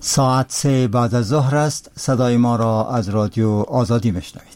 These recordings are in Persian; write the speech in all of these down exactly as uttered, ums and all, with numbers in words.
ساعت سه بعد از ظهر است. صدای ما را از رادیو آزادی میشنوید.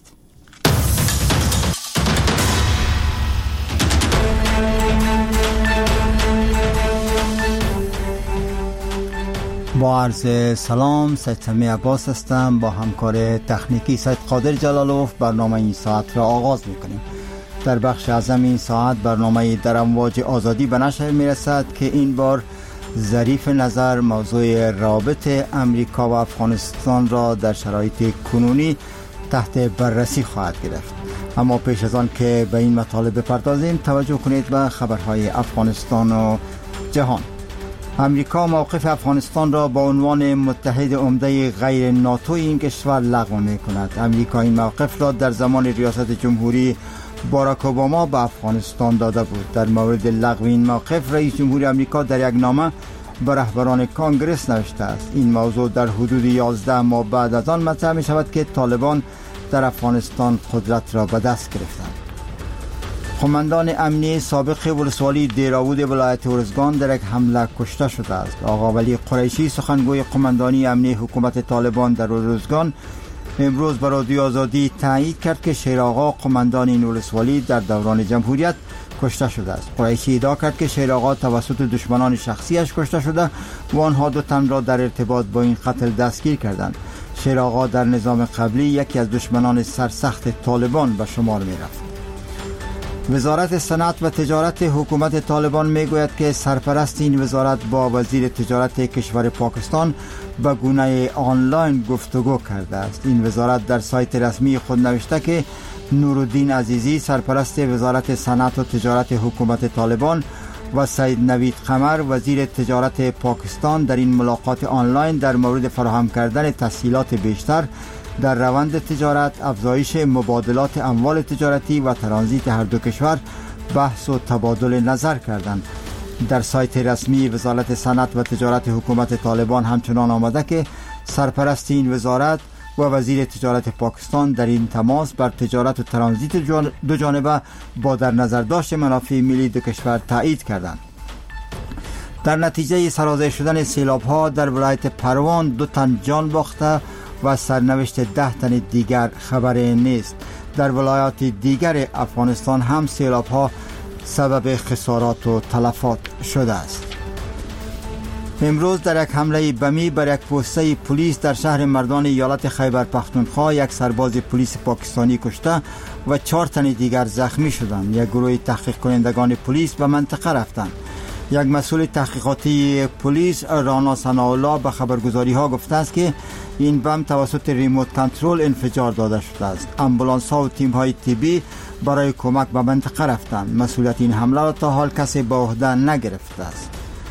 با عرض سلام، سید سمی عباس هستم. با همکار تکنیکی سید قادر جلالوف برنامه این ساعت را آغاز میکنیم. در بخش اعظم این ساعت برنامه در امواج آزادی به نشر میرسد که این بار ظریف نظر موضوع رابط امریکا و افغانستان را در شرایط کنونی تحت بررسی خواهد گرفت. اما پیش از آن که به این مطالب بپردازیم، توجه کنید به خبرهای افغانستان و جهان. امریکا موقف افغانستان را با عنوان متحد عمده غیر ناتو این کشور لغو می کند. امریکا این موقف را در زمان ریاست جمهوری باراک اوباما به افغانستان داده بود. در مورد لغو این موقف رئیس جمهور امریکا در یک نامه به رهبران کانگرس نوشته است. این موضوع در حدود یازده ماه بعد از آن مطرح می شود که طالبان در افغانستان قدرت را به دست گرفتند. قماندان امنی سابق ولسوالی دیراود ولایت ارزگان در یک حمله کشته شده است. آقا ولی قریشی سخنگوی قماندانی امنی حکومت طالبان در ارزگان امروز به رادیو آزادی تایید کرد که شیر آقا قماندان این ولسوالی در دوران جمهوریت کشته شده است. قریشی ادعا کرد که شیر آقا توسط دشمنان شخصیش کشته شده و آنها دو تن را در ارتباط با این قتل دستگیر کردند. شیر آقا در نظام قبلی یکی از دشمنان سرسخت طالبان به شمار می رفت. وزارت صنعت و تجارت حکومت طالبان می گوید که سرپرست این وزارت با وزیر تجارت کشور پاکستان به گونه آنلاین گفتگو کرده است. این وزارت در سایت رسمی خود نوشته که نورالدین عزیزی سرپرست وزارت صنعت و تجارت حکومت طالبان و سید نوید قمر وزیر تجارت پاکستان در این ملاقات آنلاین در مورد فراهم کردن تسهیلات بیشتر در روند تجارت، افزایش مبادلات اموال تجارتی و ترانزیت هر دو کشور بحث و تبادل نظر کردند. در سایت رسمی وزارت صنعت و تجارت حکومت طالبان همچنان آمده که سرپرست این وزارت و وزیر تجارت پاکستان در این تماس بر تجارت و ترانزیت دو جانبه با در نظر داشت منافع ملی دو کشور تایید کردند. در نتیجه سرازیر شدن سیلاب‌ها در ولایت پروان دو تن جان باخته و سرنوشت ده تن دیگر خبری نیست. در ولایات دیگر افغانستان هم سیلاب‌ها سبب خسارات و تلفات شده است. امروز در یک حمله بمی بر یک پوسته پلیس در شهر مردان ایالت خیبر پختونخوا یک سرباز پلیس پاکستانی کشته و چهار تن دیگر زخمی شدند. یک گروه تحقیق کنندگان پلیس به منطقه رفتند. یک مسئول تحقیقاتی پلیس رانا ثناءالله به خبرگزاری ها گفته است که این بم توسط ریموت کنترل انفجار داده شده است. امبولانس ها و تیم های طبی برای کمک به منطقه رفتند. مسئولیت این حمله را تا حال کسی به عهده نگرفته است.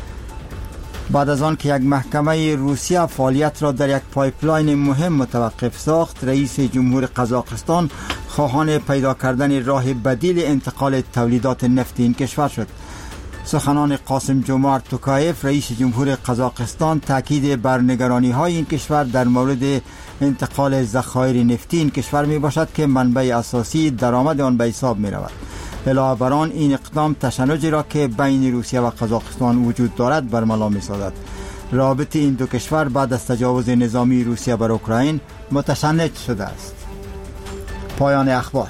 بعد از آن که یک محکمه روسیه فعالیت را در یک پایپلاین مهم متوقف ساخت، رئیس جمهور قزاقستان خواهان پیدا کردن راه بدیل انتقال تولیدات نفت این کشور شد. سخنان قاسم جمعت توکایف رئیس جمهور قزاقستان تاکید بر نگرانی های این کشور در مورد انتقال ذخایر نفتی این کشور می باشد که منبع اساسی درآمد آن به حساب می رود. علاوه بر آن این اقدام تشنجی را که بین روسیه و قزاقستان وجود دارد برملا می سازد. رابطه این دو کشور بعد از تجاوز نظامی روسیه بر اوکراین متشنج شده است. پایان اخبار.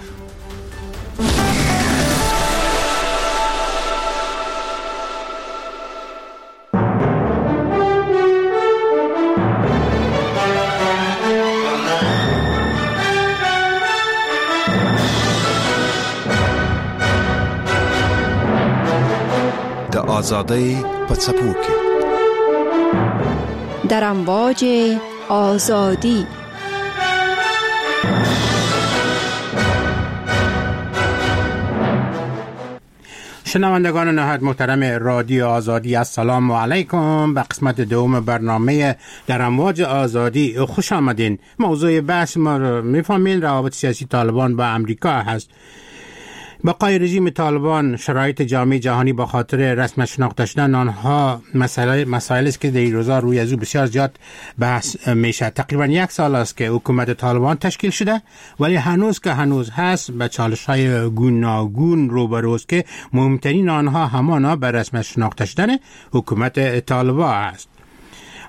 آزادی پڅپوکي در امواج آزادی. شنوندگان نهایت محترم رادیو آزادی، السلام علیکم. به قسمت دوم برنامه در امواج آزادی خوش آمدین. موضوع بحث ما رو میفهمین روابط سیاسی طالبان با امریکا هست. بقای رژیم طالبان شرایط جامعه جهانی با خاطر رسم شناخته شدن آنها مسائل مسائلی است که در این روزا روی از او بسیار زیاد بحث میشه. تقریبا یک سال است که حکومت طالبان تشکیل شده، ولی هنوز که هنوز هست به چالش‌های گوناگون روبروست که مهمترین آنها همانا به رسم شناخته شدن حکومت طالبان است.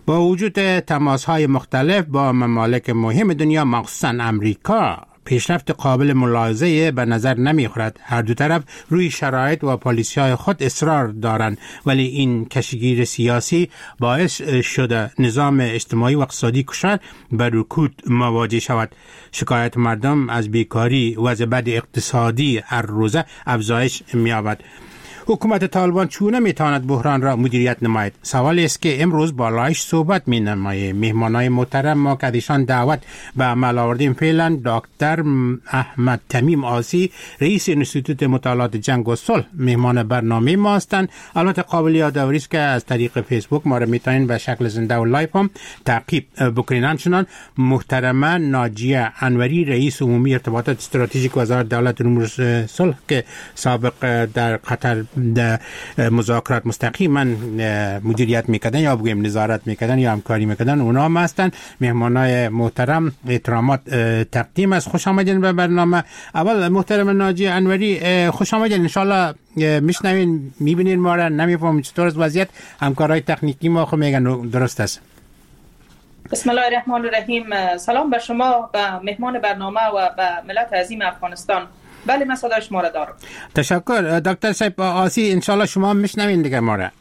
با وجود تماس‌های مختلف با ممالک مهم دنیا مخصوصاً امریکا، پیشرفت قابل ملاحظه به نظر نمی‌خورد. هر دو طرف روی شرایط و پالیسی‌های خود اصرار دارند، ولی این کشیگیر سیاسی باعث شده نظام اجتماعی و اقتصادی کشور به رکود مواجه شود. شکایت مردم از بیکاری و وضع بد اقتصادی هر روزه افزایش می‌یابد. حکومت طالبان چونه میتواند بحران را مدیریت نماید؟ سوالی است که امروز بالایش صحبت می نماید. مهمانای محترم ما که ایشان دعوت به عمل آوردیم فعلا دکتر احمد تمیم آسی، رئیس انستیتوت مطالعات جنگ و صلح مهمان برنامه ما هستند. البته قابل یادآوری است که از طریق فیسبوک ما را میتونین به شکل زنده و لایو هم تعقیب بکنین. همچنان محترمه ناجیه انوری، رئیس عمومی ارتباطات استراتژیک وزارت دولت امور صلح که سابق در قطر در مذاکرات مستقیما مدیریت میکردن یا بگویم نظارت میکردن یا همکاری میکردن، اونا هم هستن. مهمانای محترم احترامات تقدیم است. خوش آمدین به برنامه. اول محترم ناجی انوری، خوش آمدین. انشالله میشنوین میبینین ما را، نمیفهمیم چطور از وضعیت. همکارای تکنیکی ما خود میگن درست است. بسم الله الرحمن الرحیم. سلام به شما، به مهمان برنامه و به ملت عظیم افغانستان. بله، من صدای شما را دارم. تشکر دکتر صاحب آسی، انشالله شما هم میشنوین دیگه ما را.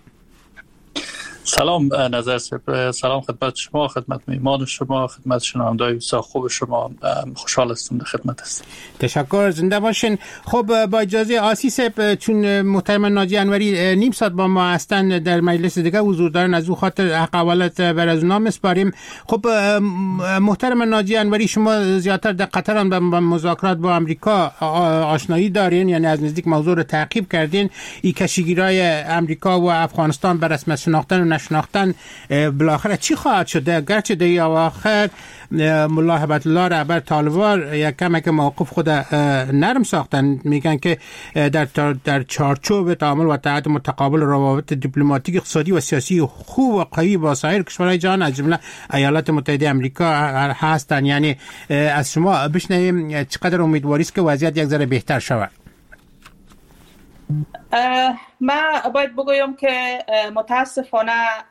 سلام نظر صاحب، سلام خدمت شما، خدمت میهمان شما، خدمت شنونده‌های بسیار خوب شما. خوشحال هستم در خدمت هستم. تشکر، زنده باشین. خب با اجازه آسی صاحب، چون محترم ناجی انوری نیم ساعت با ما هستن در مجلس دیگه حضور دارن، از او خاطر حق اولت بر از اونا میسپاریم. خب محترم ناجی انوری، شما زیادتر در قطر هم با مذاکرات با امریکا آشنایی دارین، یعنی از نزدیک موضوع رو تعقیب کردین. این کشیگیرای امریکا و افغانستان بر رسمیت شناختن و نشناختن بالاخره چی خواهد شد؟ گرچه در اواخر ملا هبت الله رهبر طالبان یک کمک موقف خود نرم ساختن، میگن که در در چارچوب تعامل و تعهد متقابل روابط دیپلماتیک، اقتصادی و سیاسی خوب و قوی با سایر کشورهای جهان از جمله ایالات متحده آمریکا هستند. یعنی از شما بشنویم چقدر امیدواری است که وضعیت یک ذره بهتر شود. من باید بگویم که متاسفانه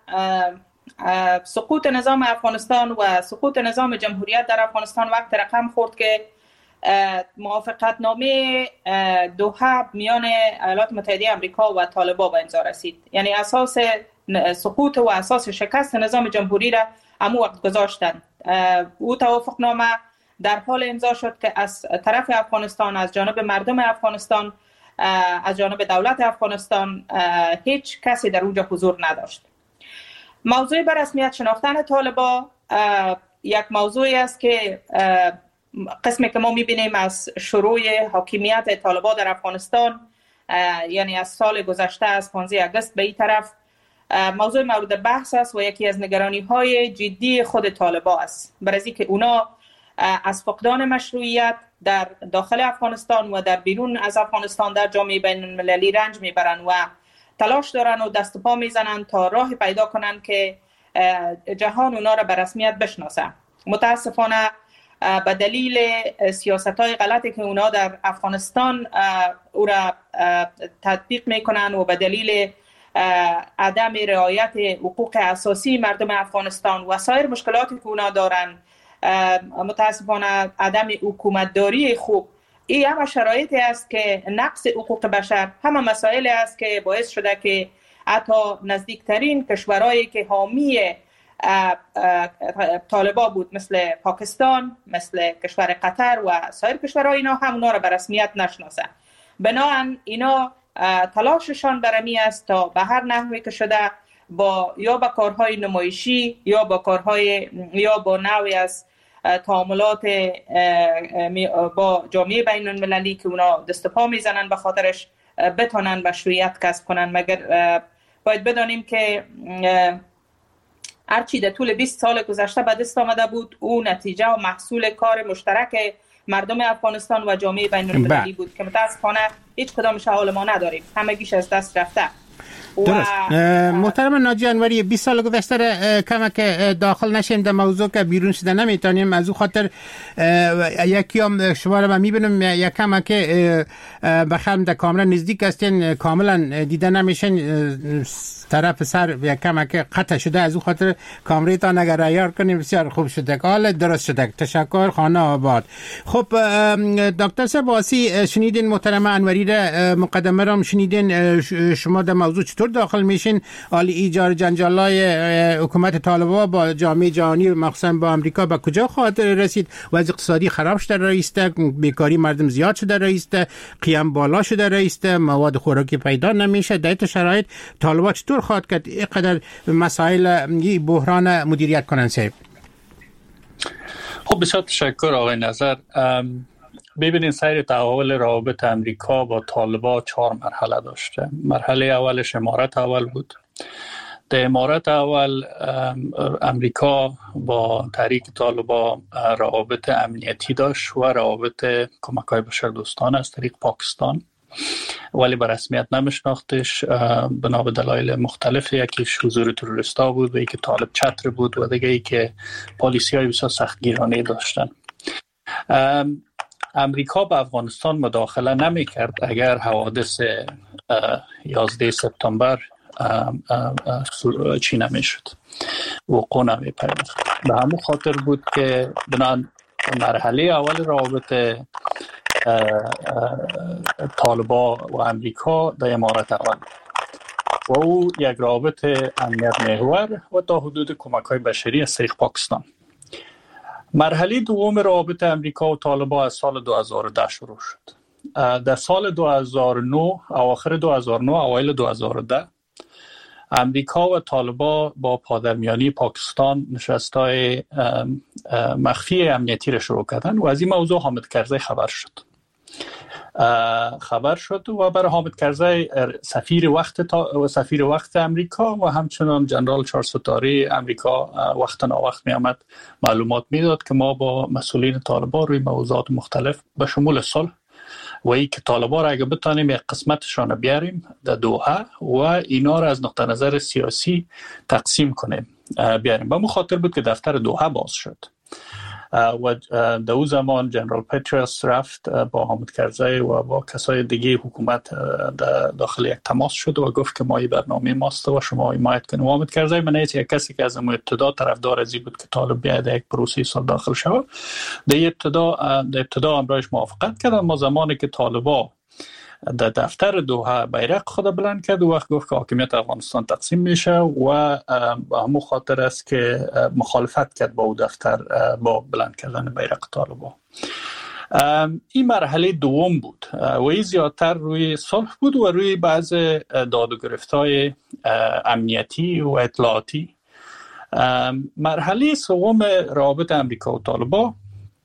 سقوط نظام افغانستان و سقوط نظام جمهوریت در افغانستان وقت رقم خورد که موافقت نامه دوحه میان ایالات متحده آمریکا و طالبان به امضا رسید. یعنی اساس سقوط و اساس شکست نظام جمهوری را همون وقت گذاشتند. او توافق نامه در حال امضا شد که از طرف افغانستان، از جانب مردم افغانستان، از جانب دولت افغانستان هیچ کسی در اونجا حضور نداشت. موضوع به رسمیت شناختن طالبان یک موضوعی است که قسمی که ما میبینیم از شروع حاکمیت طالبان در افغانستان، یعنی از سال گذشته از پانزده آگوست به این طرف، موضوع مورد بحث است و یکی از نگرانی های جدی خود طالبان است، برای که اونا از فقدان مشروعیت در داخل افغانستان و در بیرون از افغانستان در جامعه بین المللی رنج میبرن و تلاش دارن و دست و پا میزنن تا راه پیدا کنن که جهان اونا را به رسمیت بشناسه. متاسفانه به دلیل سیاست‌های غلطی که اونا در افغانستان او را تطبیق میکنن و به دلیل عدم رعایت حقوق اساسی مردم افغانستان و سایر مشکلاتی که اونا دارن، متاسفانه عدم حکومتداری خوب، این همه شرایطی است که نقص حقوق بشر، همه مسائل است که باعث شده که حتی نزدیکترین کشورهایی که حامی طالبان بود مثل پاکستان، مثل کشور قطر و سایر کشورهای، اینا هم اونا را به رسمیت نشناسه. بنابراین اینا تلاششان برمی است تا به هر نحوی که شده با یا با کارهای نمایشی یا با کارهای یا با نوعی از تعاملات با جامعه بین المللی که اونا دست پا میزنن به خاطرش بتونن مشروعیت کسب کنن. مگر باید بدانیم که هرچی در طول بیست سال گذشته به دست آمده بود، او نتیجه و محصول کار مشترک مردم افغانستان و جامعه بین المللی بود که متاسفانه هیچ کدامش حال ما نداریم، همگیش از دست رفته. درست. محترم ناجی انوری، بیست سال گذشته کمک داخل نشیم در موضوع که بیرون شده نمیتونیم، از او خاطر یکی هم شما رو میبینم یک کمک بخرم در کاملا نزدیک هستین، کاملا دیده نمیشن، طرف سر یک کمک قطع شده، از او خاطر کامریتان اگر عیار کنیم بسیار خوب شده. حال درست شده، تشکر. خانه آباد. خب دکتر سباسی، شنیدین محترم انوری را، مقدمه را شنیدین، شما در موضوع چطور داخل میشین؟ حال ایجار جنجالای حکومت طالبان با جامعه جهانی مخصوصا با امریکا به کجا خواهد رسید؟ وضع اقتصادی خراب شده رئیسته، بیکاری مردم زیاد شده رئیسته، قیام بالا شده رئیسته، مواد خوراکی پیدا نمیشه. در این شرایط طالبان چطور خواهد کرد اینقدر مسائل بحران مدیریت کنن؟ سیب خب بسیار تشکر آقای نظر. ببینید سیر تحول روابط امریکا با طالبان چهار مرحله داشته. مرحله اولش امارت اول بود. در امارت اول امریکا با تحریک طالبان روابط امنیتی داشت و روابط کمک‌های بشردوستانه از طریق پاکستان، ولی به رسمیت نمیشناختش بنا به دلایل مختلف. یکیش حضور تروریستا بود و یکی طالب چتر بود و دیگه ای که پالیسی های بسیار سختگیرانه داشتن. امریکا به افغانستان مداخله نمی کرد اگر حوادث یازده سپتامبر چی نمی شد، وقوع نمی پیوست. به همون خاطر بود که بنان مرحله اول روابط طالبان و امریکا در امارت اول و او یک رابط امنیت محور و تا حدود کمک های بشری از طریق پاکستان. مرحله دوم رابط امریکا و طالبان از سال دو هزار و ده شروع شد. در سال دو هزار و نه، اواخر دو هزار و نه، اوایل دو هزار و ده، امریکا و طالبان با پادرمیانی پاکستان نشست‌های مخفی امنیتی را شروع کردن و از این موضوع حامد کرزی خبر شد. خبر شد و برای حامد کرزی سفیر وقت تا سفیر وقت امریکا و همچنان جنرال چهار ستاره امریکا وقت نا وقت می آمد معلومات میداد که ما با مسئولین طالبان روی موضوعات مختلف به شمول صلح و ای که طالبان را اگه بتانیم یک قسمتشان بیاریم در دوحه و اینا را از نقطه نظر سیاسی تقسیم کنیم بیاریم. به مخاطر بود که دفتر دوحه باز شد و در اون زمان جنرال پترس رفت با حامد کرزی و با کسای دیگه حکومت داخل یک تماس شد و گفت که ما این برنامه ماست و شما حمایت کنید. حامد کرزی من یک کسی که از ابتدا طرفدار ازی بود که طالب بیاد یک پروسه سال داخل شود. در ابتدا در ابتدا امرایش موافقت کردن. ما زمانی که طالبان در دفتر دوحه بیرق خود بلند کرد و وقت گفت که حاکمیت افغانستان تقسیم میشه و به همون خاطر است که مخالفت کرد با او دفتر با بلند کردن بیرق طالبان. این مرحله دوم بود و این زیادتر روی صلح بود و روی بعض داد و گرفت‌های امنیتی و اطلاعاتی. مرحله سوم روابط امریکا و طالبان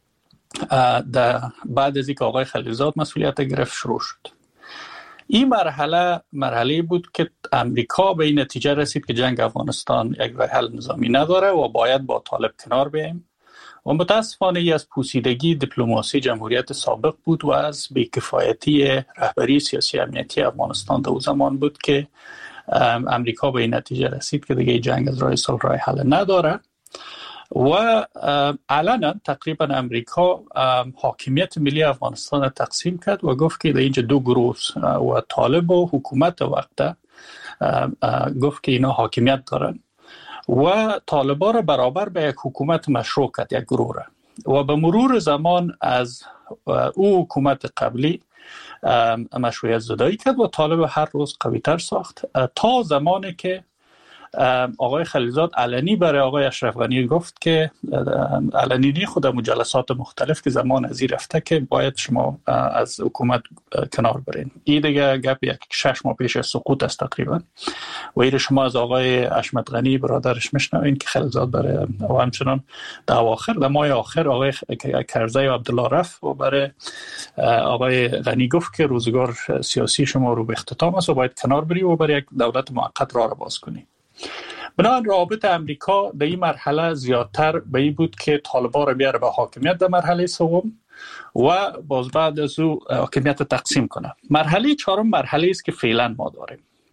بعد از اینکه آقای خلیلزاد مسئولیت گرفت شروع شد. این مرحله مرحله بود که امریکا به این نتیجه رسید که جنگ افغانستان یک راه حل نظامی نداره و باید با طالب کنار بیاییم و متاسفانه ای از پوسیدگی دیپلماسی جمهوریت سابق بود و از بی‌کفایتی رهبری سیاسی امنیتی افغانستان در اون زمان بود که امریکا به این نتیجه رسید که دیگه جنگ از راه صلح راه حل نداره و علنا تقریبا امریکا حاکمیت ملی افغانستان را تقسیم کرد و گفت که در اینجا دو گروه و طالب و حکومت وقت گفت که اینا حاکمیت دارن و طالبان را برابر به یک حکومت مشروع کرد، یک گروه را. و به مرور زمان از او حکومت قبلی مشروعیت زدایی کرد و طالب هر روز قوی تر ساخت تا زمانی که آقای خلیلزاد علنی برای آقای اشرف غنی گفت که علنی خود مجلسات مختلف که زمان ازی رفته که باید شما از حکومت کنار برین. این دیگه گپ یک شش ماه پیش سقوط است تقریبا و این شما از آقای اشمت غنی برادرش میشنوین که خلیلزاد برای و همچنان در اواخر در ماه آخر آقای کرزی و عبدالله رفت و برای آقای غنی گفت که روزگار سیاسی شما رو به اختتام است و باید کنار بری و برای یک دولت موقت راه را باز کنی. بنابراین رابط امریکا در این مرحله زیادتر به این بود که طالبان را بیاره به حاکمیت در مرحله سوم و باز بعد از او حاکمیت تقسیم کنه. مرحله چهارم مرحله است که فعلا ما داریم.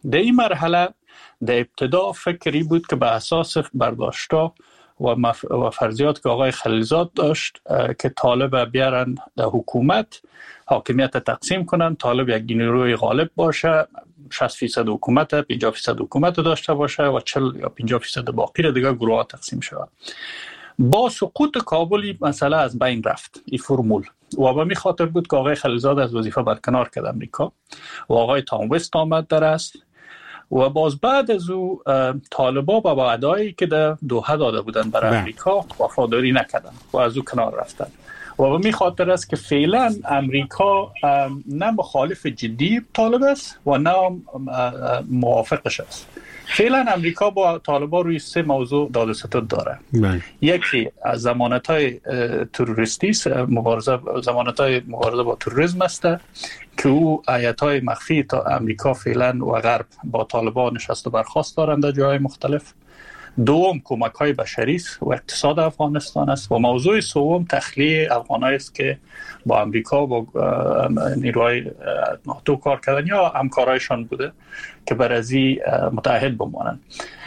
در این مرحله در ابتدا فکری بود که به اساس برداشت‌ها و, مف... و فرضیات که آقای خلیلزاد داشت که طالب بیارن در حکومت حاکمیت تقسیم کنن، طالب یک نیروی غالب باشه، شصت فیصد حکومت، پنجاه فیصد حکومت داشته باشه و چهل یا پنجاه فیصد باقی را دیگه گروه ها تقسیم شود. با سقوط کابل مسئله از بین رفت این فرمول و به می خاطر بود که آقای خلیلزاد از وظیفه برکنار کرد امریکا و آقای تام وست آمد در است و باز بعد از او طالبا با وعده‌ای که در دوحه داده بودن برای امریکا وفاداری نکردن و از او کنار رفتن و به می خاطر است که فعلا امریکا نه مخالف جدی طالب است و نه موافقش است. فعلا امریکا با طالبان روی سه موضوع داد و ستد داره. بله. یکی از ضمانت‌های تروریستی مبارزه ضمانت‌های مبارزه با تروریسم است که او آیت‌های مخفی تا امریکا فعلا و غرب با طالبان نشست و برخاست دارند در جای مختلف. دوم کمک‌های بشری است و اقتصاد افغانستان است و موضوع سوم تخلیه افغانایی است که با امریکا با نیروهای ناتو کار کردن یا همکارایشان بوده که برازی متحد بمانند.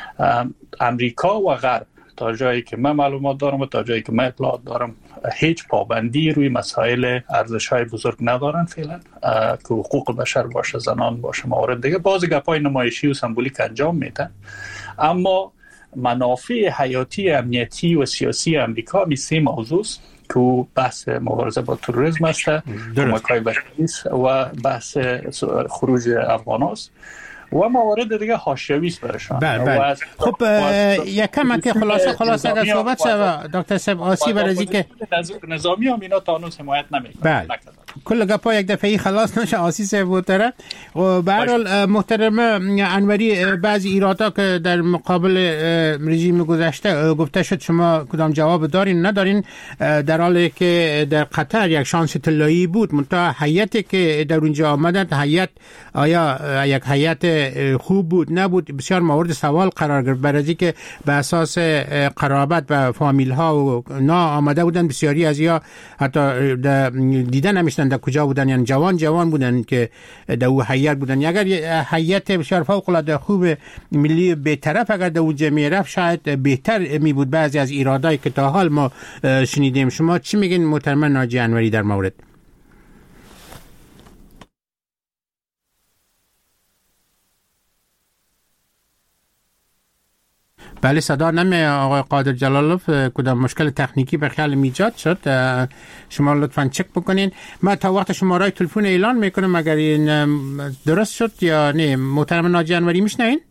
امریکا و غرب تا جایی که من معلومات دارم و تا جایی که من اطلاعات دارم هیچ پابندی روی مسائل ارزش‌های بزرگ ندارن فعلا که حقوق بشر باشه، زنان باشه، موارد دیگه. بعضی گپ‌های نمایشی و سمبولیک انجام میدن، اما منافع حیاتی امنیتی و سیاسی امریکا می سه موضوع است که بحث مبارزه با تروریسم است، کمک‌های بشری است و بحث خروج افغان است و موارد دیگه حاشیه‌ای است برشان. بله خب یکم که خلاصه خلاصه اگر صحبت شود دکتر صاحب آسی برازی که نظامی هم اینا تا هنوز حمایت نمی‌کنند. بله کل گپا یک دفعه خلاص نشه آسی صاحب بوتره و به هر حال محترم انوری بعضی ایرادا که در مقابل رژیم گذشته گفته شد شما کدام جواب دارین ندارین، در حالی که در قطر یک شانس طلایی بود منتها هیئتی که در اونجا آمدند هیئت آیا یک هیئت خوب بود نبود بسیار مورد سوال قرار گرفت، برای که به اساس قرابت و فامیل ها و نا آمده بودن بسیاری از یا حتی دیدن نمیشتن در کجا بودن، یعنی جوان جوان بودن که در او هیئت بودن. اگر هیئت بسیار فوق العاده خوب ملی بی‌طرف اگر در اونجا میرفت شاید بهتر می بود بعضی از ایرادایی که تا حال ما شنیدیم. شما چی میگین محترم ناجی انوری در مورد؟ بله صدا نمی آقای قادر جلالوف کدام مشکل تکنیکی به خیال ایجاد شد، شما لطفاً چک بکنین. من تا وقت شماره تلفن اعلان میکنم اگر این درست شد یا نه. محترم ناجی انوری میشنوین؟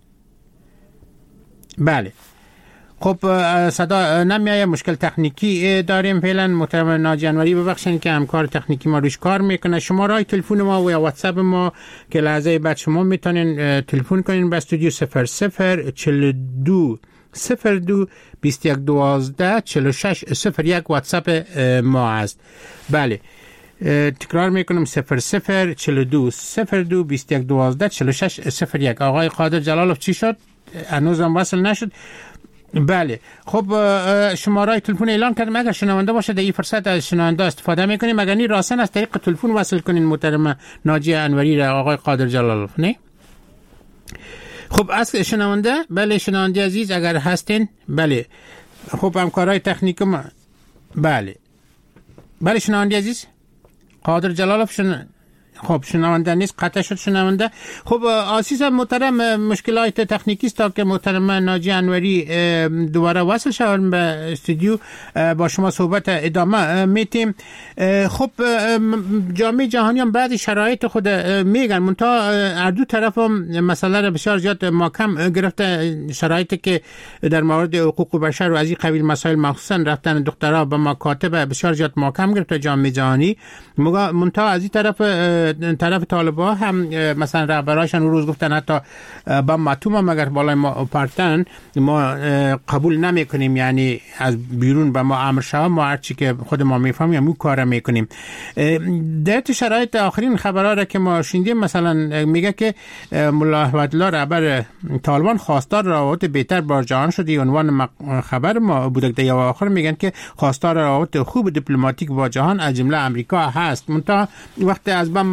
بله خب صدا نمیایه، مشکل تکنیکی داریم فعلا. محترم ناجی انوری ببخشید که همکار تکنیکی ما روش کار میکنه. شماره تلفن ما و یا واتساپ ما که لحظه بعد شما میتونین تلفن کنین به استودیو صفر صفر چهل و دو صفر دو بیست و یک دوازده چهل و شش صفر یک واتساپ ما است. بله تکرار میکنم صفر صفر چهل و دو صفر دو بیست و یک دوازده چهل و شش صفر یک. آقای قادر جلالوف چی شد؟ هنوزم وصل نشد. بله خب شماره تلفن اعلان کردم، اگر شنونده باشه در این فرصت از شنونده استفاده میکنیم، اگر نی راسن از طریق تلفن وصل کنین محترم ناجی انوری را آقای قادر جلالوف. نه خب از شنونده، بله شنونده عزیز اگر هستین، بله خب همکارای تکنیک ما، بله بله شنونده عزیز قادر جلالوف شن... خب شنونده نیست، قطع شد شنونده. خب آسیس محترم مشکلات تکنیکی است تا که محترم ناجی انوری دوباره وصل شوند به استودیو با شما صحبت ادامه میتیم. خب جامعه جهانی هم بعضی شرایط خود میگن منتها هر دو طرف هم مسئله را بسیار زیاد محکم گرفته، شرایطی که در مورد حقوق بشر و از این قبیل مسائل مخصوصا رفتن دخترها به مکاتب بسیار زیاد محکم گرفته جامعه جهانی. منتها از این طرف طرف طالبان هم مثلا رهبراشون روز گفتن حتی با ماتوم هم اگر بالای ما پرتن ما قبول نمی کنیم، یعنی از بیرون به ما امر شود ما هرچی که خود ما میفهمیم اون کار می کنیم. در شرایط آخرین خبرها را که ما شنیدیم مثلا میگه که ملا احمدالله رهبر طالبان خواستار روابط بهتر با جهان شده. عنوان خبر ما بوده در آخر میگن که خواستار روابط خوب دیپلماتیک با جهان از جمله امریکا هست. منتها وقتی از بم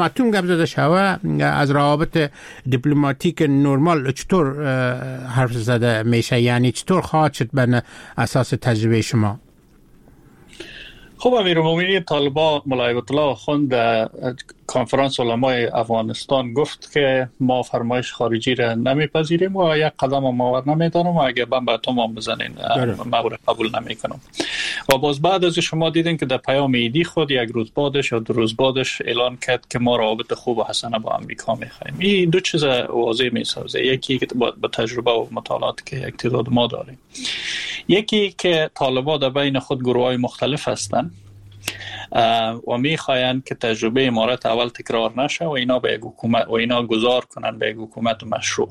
ماتون گپ زده شوه از روابط دیپلماتیک نرمال چطور حرف زده میشه، یعنی چطور خواهد شد بر اساس تجربه شما؟ خب امیرالمومنین طالبان مولای آیت الله آخوند در کنفرانس علمای افغانستان گفت که ما فرمایش خارجی را نمیپذیریم و یک قدم ما نمیدانم و اگه بم به اتم بزنین ما را قبول نمیکنم. و باز بعد از شما دیدین که در پیام ایدی خود یک روز بعدش یا دو روز بعدش اعلان کرد که ما روابط خوب و حسنه با امریکا میخوایم. این دو چیز واضح میسازه، یکی که با تجربه و مطالعات که یک تعداد ما داریم، یکی که طالبان در بین خود گروه‌های مختلف هستند و میخواین که تجربه امارت اول تکرار نشه و اینا به یک حکومت و اینا گذار کنن به یک حکومت مشروع.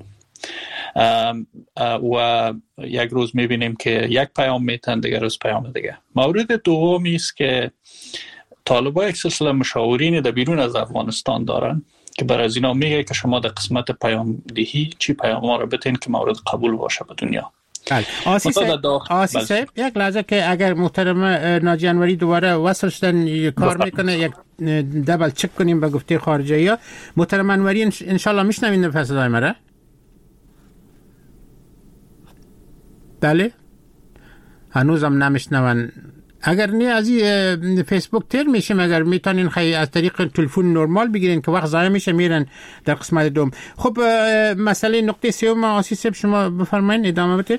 و یک روز میبینیم که یک پیام میتن، دیگر روز پیام دیگه. مورد دومی است که طالبان یک سلسله مشاورین در بیرون از افغانستان دارن که بر از اینا میگه که شما در قسمت پیام دهی چی پیام ها رو بتین که مورد قبول باشه به دنیا. آسی صاحب یک لحظه که اگر محترم ناجی انوری دوباره وصل شدن کار میکنه یک دبل چک کنیم به گفته خارجه ها. محترم انوری انشالله میشنوین نفس دای مره؟ بله هنوزم نمیشنون. اگر نه از این فیسبوک تیر میشیم، اگر میتونین خیلی از طریق تلفن نرمال بگیرین که وقت ضایع میشه میرن در قسمت دوم. خب مسئله نقطه سوم آسی صاحب شما بفرمایید ادامه بدید.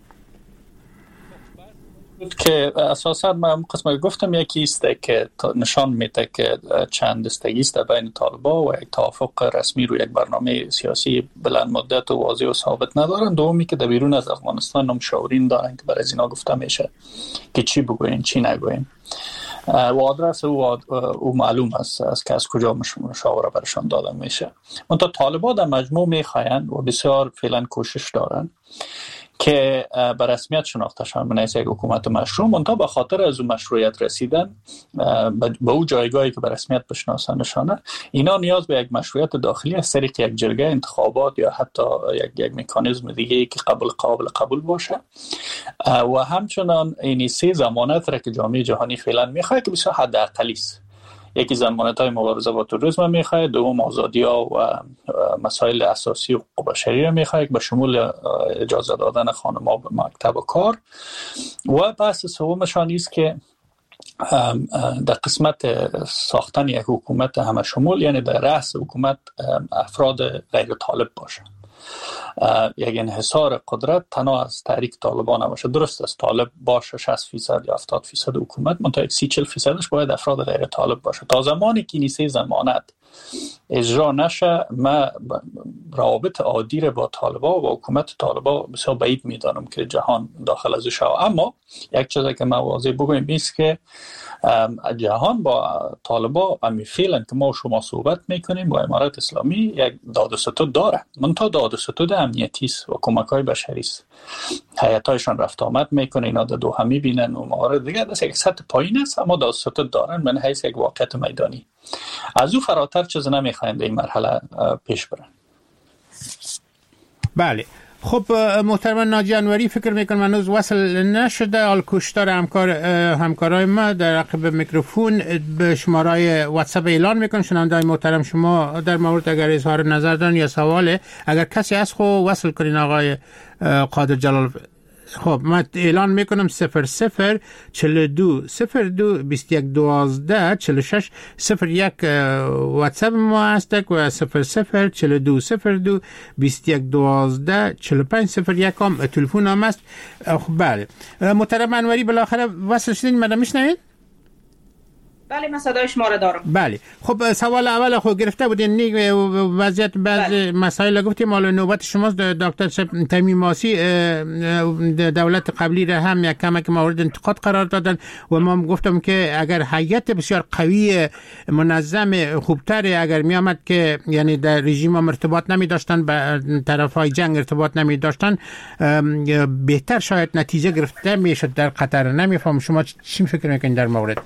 که اساسا من قسمت گفتم یکی است که نشان میده که چند دستگی است بین طالبان و یک توافق رسمی روی یک برنامه سیاسی بلند مدت و واضح و ثابت ندارن. دومی که در بیرون از افغانستان مشاورین دارن که برای از اینا گفته میشه که چی بگوین چی نگوین و آدرس او, او معلوم است از که از کجا مشاوره برشان داده میشه. منتها طالبان در مجموع میخواین و بسیار فعلا کوشش دارن که به رسمیت شناختشان به یک حکومت مشروع، منتها به خاطر از اون مشروعیت رسیدن به او جایگاهی که به رسمیت بشناسنشانه، اینا نیاز به یک مشروعیت داخلی از طریق یک جرگه انتخابات یا حتی یک یک مکانیزم دیگه که قابل قابل قبول باشه. و همچنان این سه ضمانت را که جامعه جهانی فعلا میخواد که بسیار حداقلی است. یکی ضمانت‌های مبارزه با تروریسم میخواد، دوم آزادی‌ها و مسائل اساسی و حقوق بشری را میخواد به شمول اجازه دادن خانم‌ها به مکتب و کار، و بحث سومشان است که در قسمت ساختن یک حکومت همه شمول، یعنی در رأس حکومت افراد غیر طالب باشه. یک انحصار قدرت تنها از تحریک طالبان نباشه. درست است طالب باشه شصت درصد یا هفتاد درصد حکومت، منتها یک سی چهل درصدش باید افراد غیر طالب باشه. تا زمانی که این سه ضمانت اجرا نشه، من روابط عادی را با طالبان و با حکومت طالبان بسیار بعید میدانم که جهان داخل از شو. اما یک چیزی که من واضح بگویم است که جهان با طالبان امی فعلا که ما شما صحبت میکنیم با امارت اسلامی یک داد و ستد داره، منتها داد و ستد امنیتی است و کمک‌های بشری است. هیئت‌هایشان رفت آمد میکنه، اینا در دوحه میبینن و موارد دیگه دست یک سطح پایین است، اما داد و ستد دارن من حیث یک واقعیت میدانی. از او فراتر چیز نمیخواین در این مرحله پیش برن. بله خب محترم ناجی انوری فکر میکنم هنوز وصل نشده. آل کشتار همکار همکارای ما در عقب میکروفون به شمارای واتساپ اعلان میکنم. شنونده‌های محترم شما در مورد اگر اظهار نظر دارن یا سواله اگر کسی هست خو وصل کنین آقای قادر جلال. خب من اعلان میکنم صفر صفر چهل دو صفر دو بیست یک دوازده چهل و شش صفر یک واتساپ ما هست و صفر صفر چهل دو صفر دو بیست یک دوازده چهل و پنج صفر یک هم تلفن هم است. خب بله محترم انوری بالاخره وصل شدین مرا میشنوید؟ بله من صدای شما را دارم. بله خب سوال اول خود گرفته بودین وضعیت بعض بله. مسائل گفتیم حالا نوبت شماست. دکتر تمیم ماسی دولت قبلی را هم یک کمک مورد انتقاد قرار دادن و ما گفتم که اگر هیئت بسیار قوی منظم خوبتر اگر می آمد که یعنی در رژیم هم ارتباط نمی داشتن به طرفای جنگ ارتباط نمی داشتن بهتر شاید نتیجه گرفته می شد در قطر. نمیفهم شما چی فکر میکنین در مورد؟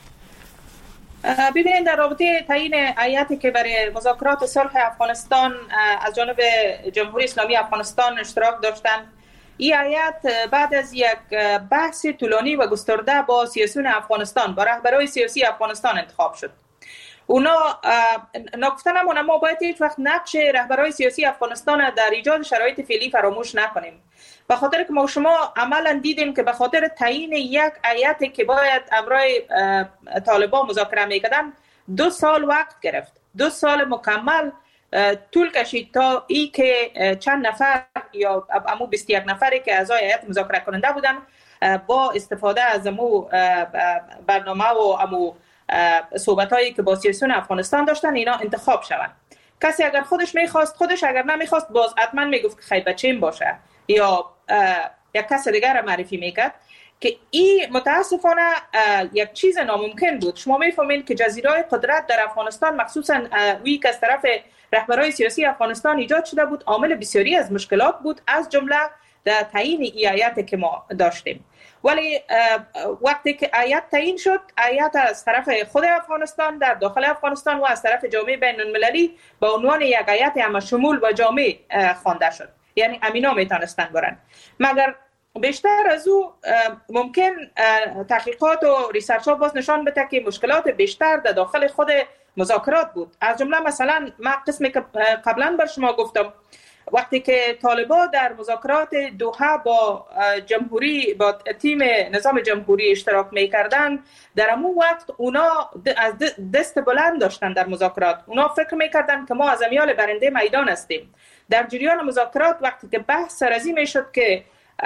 ببینید در رابطه تعیین هیئتی که برای مذاکرات صلح افغانستان از جانب جمهوری اسلامی افغانستان اشتراک داشتند، این هیئت بعد از یک بحث طولانی و گسترده با سیاسیون افغانستان با رهبران سیاسی افغانستان انتخاب شد اونا نگفتن نمونه ما باید هیچ وقت نقش رهبرهای سیاسی افغانستان در ایجاد شرایط فعلی فراموش نکنیم. به خاطر که ما شما عملا دیدیم که به خاطر تعیین یک هیئتی که باید امرای طالبان مذاکره میکردن دو سال وقت گرفت. دو سال مکمل طول کشید تا ای که چند نفر یا امو بیست و یک نفری که اعضای هیئت مذاکره کننده بودن با استفاده از امو برنامه و امو صحبت هایی که با سیاسیون افغانستان داشتن اینا انتخاب شوند. کسی اگر خودش میخواست خودش، اگر نمیخواست باز حتما میگفت که خیلی بچه‌ام باشه یا یک کس دیگر را معرفی میکرد که این متاسفانه یک چیز ناممکن بود. شما میفهمید که جزیره قدرت در افغانستان مخصوصا وی که از طرف رهبرهای سیاسی افغانستان ایجاد شده بود عامل بسیاری از مشکلات بود، از جمله در تعیین هیئتی که ما داشتیم. ولی وقتی که هیئت تعیین شد، هیئت از طرف خود افغانستان در داخل افغانستان و از طرف جامعه بین المللی به عنوان یک هیئت همه شمول و جامع خوانده شد. یعنی امینا میتونستن برن. مگر بیشتر از او ممکن تحقیقات و ریسرچ ها باز نشان بده که مشکلات بیشتر در داخل خود مذاکرات بود. از جمله مثلا ما قسمی که قبلا بر شما گفتم، وقتی که طالبان در مذاکرات دوحه با جمهوری با تیم نظام جمهوری اشتراک میکردن، در همون وقت اونا از دست بلند داشتن در مذاکرات. اونا فکر میکردن که ما از امیال برنده میدان هستیم. در جریان مذاکرات وقتی که بحث سرازی میشد که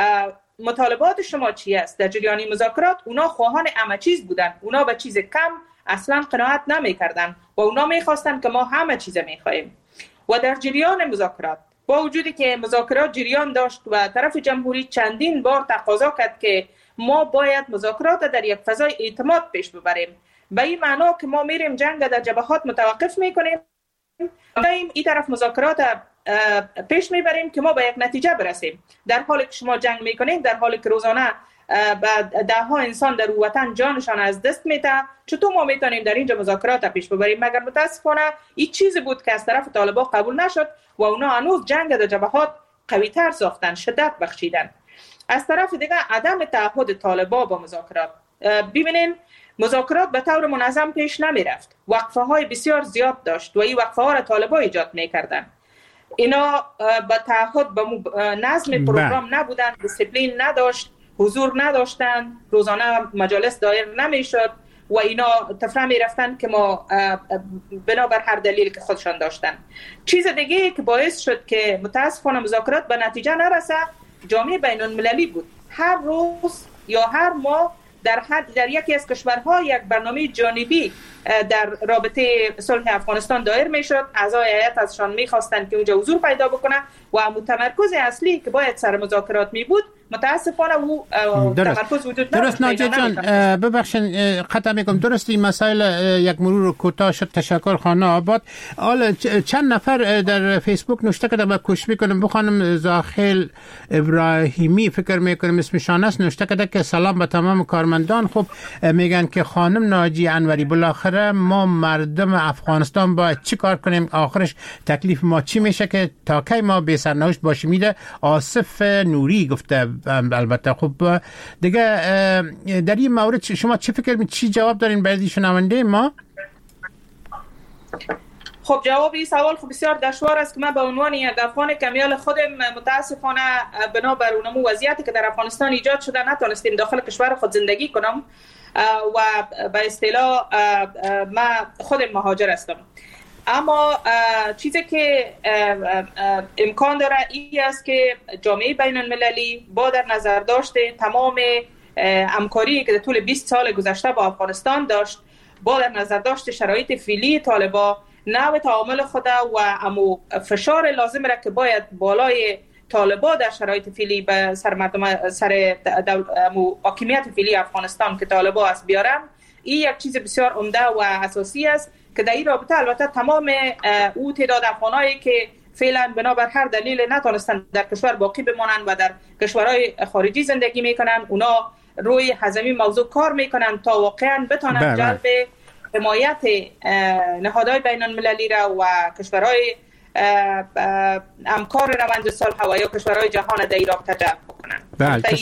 مطالبات شما چی است در جریان مذاکرات، اونا خواهان همه چیز بودن. اونا به چیز کم اصلا قناعت نمیکردن و اونا میخواستن که ما همه چیز میخواهیم. و در جریان مذاکرات با وجودی که مذاکرات جریان داشت و طرف جمهوری چندین بار تقاضا کرد که ما باید مذاکرات در یک فضای اعتماد پیش ببریم، به این معنا که ما میریم جنگ در جبهات متوقف میکنیم، این طرف مذاکرات پیش میبریم که ما به یک نتیجه برسیم. در حالی که شما جنگ میکنید، در حالی که روزانه ده ها انسان در وطن جانشان از دست میده، چطور ما میتونیم در اینجا مذاکرات پیش ببریم؟ مگر متاسفانه این چیزی بود که از طرف طالبان قبول نشد و اونا هنوز جنگ در جبهات قوی تر ساختن، شدت بخشیدن. از طرف دیگه عدم تعهد طالبان با مذاکرات. ببینین مذاکرات به طور منظم پیش نمی رفت، وقفه های بسیار زیاد داشت و این وقفه ها را طالبان ایجاد میکردن. اینا با تعهد با نظم پروگرام نبودن، دیسپلین نداشت، حضور نداشتن، روزانه مجالس دایر نمیشد و اینا تفره می رفتن که ما بنابر هر دلیل که خودشان داشتن. چیز دیگه که باعث شد که متاسفانه مذاکرات به نتیجه نرسه جامعه بین المللی بود. هر روز یا هر ماه در حد در یکی از کشورها یک برنامه جانبی در رابطه صلح افغانستان دایر میشد. اعضای هیئت ازشان میخواستند که اونجا حضور پیدا بکنه و متمرکز اصلی که باید سر مذاکرات می بود متاسفانه او تمرکز وجود نداشت. درست ناجی جان، ببخشید قطع میکنم، درست این مسائل یک مرور کوتاه شد. تشکر خانه آباد. حالا چند نفر در فیسبوک نوشته که با کوشش میکنم بخوانم. زاخیل ابراهیمی فکر میکنم اسمشان است، نوشته که که سلام به تمام کارمندان. خب میگن که خانم ناجی انوری بالاخره ما مردم افغانستان باید چی کار کنیم؟ آخرش تکلیف ما چی میشه که تا کی ما بی سرنوشت باشیم؟ میده آصف نوری گفته. البته خب دیگه در این مورد شما چی فکر می چی جواب دارین برای شنونده ما؟ خب جواب این سوال خب بسیار دشوار است که من به عنوان یک افغان کمیال خودم متاسفانه بنابر اونمو وضعیتی که در افغانستان ایجاد شده نتونستیم داخل کشور خود زندگی کنم و به اصطلاح من خودم مهاجر هستم. اما چیزی که امکان داره این است که جامعه بین المللی با در نظر داشته تمام همکاری که در طول بیست سال گذشته با افغانستان داشت، با در نظر داشته شرایط فعلی طالبان، نوع تعامل خود و امو فشار لازم را که باید بالای طالبان در شرایط فعلی به سر مردم سر امو حاکمیت فعلی افغانستان که طالبان است بیارن، این یک چیز بسیار عمده و اساسی است که در این رابطه البته تمام او تعداد افغانایی که فعلا بنابر هر دلیل نتونستن در کشور باقی بمانند و در کشورهای خارجی زندگی میکنن، اونا روی هضمی موضوع کار میکنن تا واقعا بتونن جلب حمایت نهادهای بین المللی را و کشورهای همکار روند صلح و یا کشورهای جهان در این رابطه جلب بکنن. بله. یک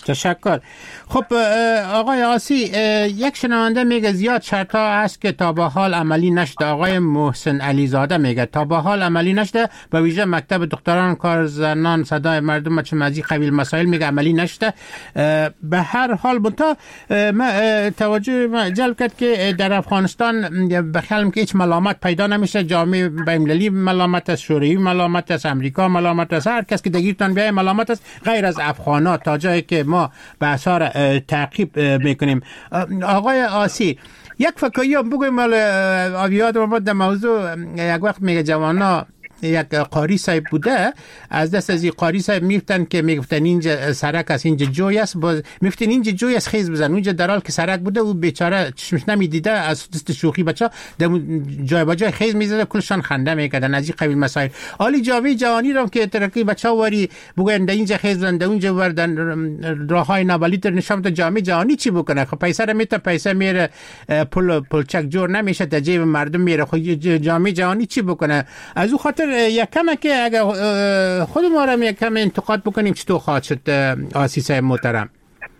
تشکر. خب آقای آسی، یک شنونده میگه زیاد شرط ها هست که تا به حال عملی نشده. آقای محسن علیزاده میگه تا به حال عملی نشده، به ویژه مکتب دختران کار زنان صدای مردم چه مزی قبیل مسائل میگه عملی نشده. به هر حال بنتا توجه جلب کرد که در افغانستان بخیالم که هیچ ملامت پیدا نمیشه. جامعه بین‌المللی ملامت است، شوروی ملامت است، امریکا ملامت است، هر کس که دیگرتان بیای ملامت است غیر از افغانا، تا جایی که ما بحثا را تعقیب میکنیم. آقای آسی، یک فکایی هم بگویم مال آویاد رو در موضوع یک وقت میگه جوانا یک قاری صاحب بوده، از دست از این قاری صاحب میفتن که میگفتن اینجا سرک است، اینجا جوی است، باز میفتن اینجا جوی است خیز بزن. اونجا در حال که سرک بوده و بیچاره چشمش نمیدیده، از دست شوخی بچه در جای با جای خیز میزده، کلشان خنده میکردن از این قبیل مسائل. حالی جامعه جهانی رو که ترقی بچه واری بگن در اینجا خیز بزن، در اونجا وردن راههای نبالی در نشان تا جامعه جهانی چی بکنه؟ خب پیسه رو میته، پیسه میره پول پولچک جور نمیشه، در جیب مردم میره. خب جامعه جهانی چی بکنه؟ از اون خاطر یک کم که اگر خود ما را یک کم انتقاد بکنیم چطور خواهد شد آسی صاحب محترم؟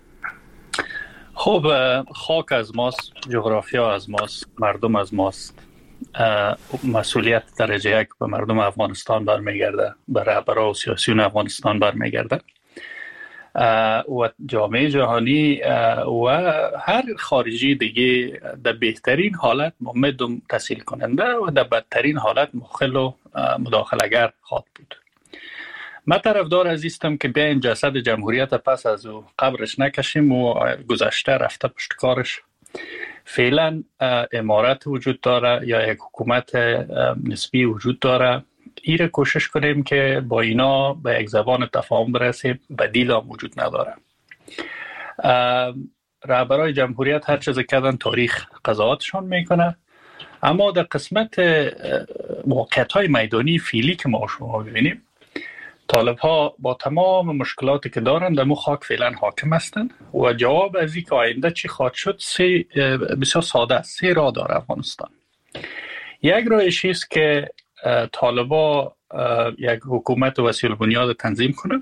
خب خاک از ماست، جغرافیا از ماست، مردم از ماست. مسئولیت درجه یک به مردم افغانستان برمیگرده، به رهبران و سیاسیون افغانستان برمیگرده و جامعه جهانی و هر خارجی دیگه در بهترین حالت ممدم تسهیل کننده و در بدترین حالت مخل و مداخله‌گر خواهد بود. من طرفدار عزیزم که بیاین جسد جمهوریت پس از او قبرش نکشیم و گذشته رفته پشت کارش. فعلا امارت وجود داره یا یک حکومت نسبی وجود داره، ایره کوشش کنیم که با اینا به یک زبان تفاهم برسیم. بدیل هم وجود نداره. رهبرای جمهوریت هر چیز کردن تاریخ قضاوتشان میکنه، اما در قسمت موقعیت های میدانی فعلی که ما شما ببینیم، طالب ها با تمام مشکلاتی که دارن در مو خاک فعلا حاکم هستند و جواب از این که آینده چی خواهد شد سه بسیار ساده است. سه راه داره افغانستان. یک راهش است که طالبا یک حکومت وسیع البنیاد تنظیم کنن،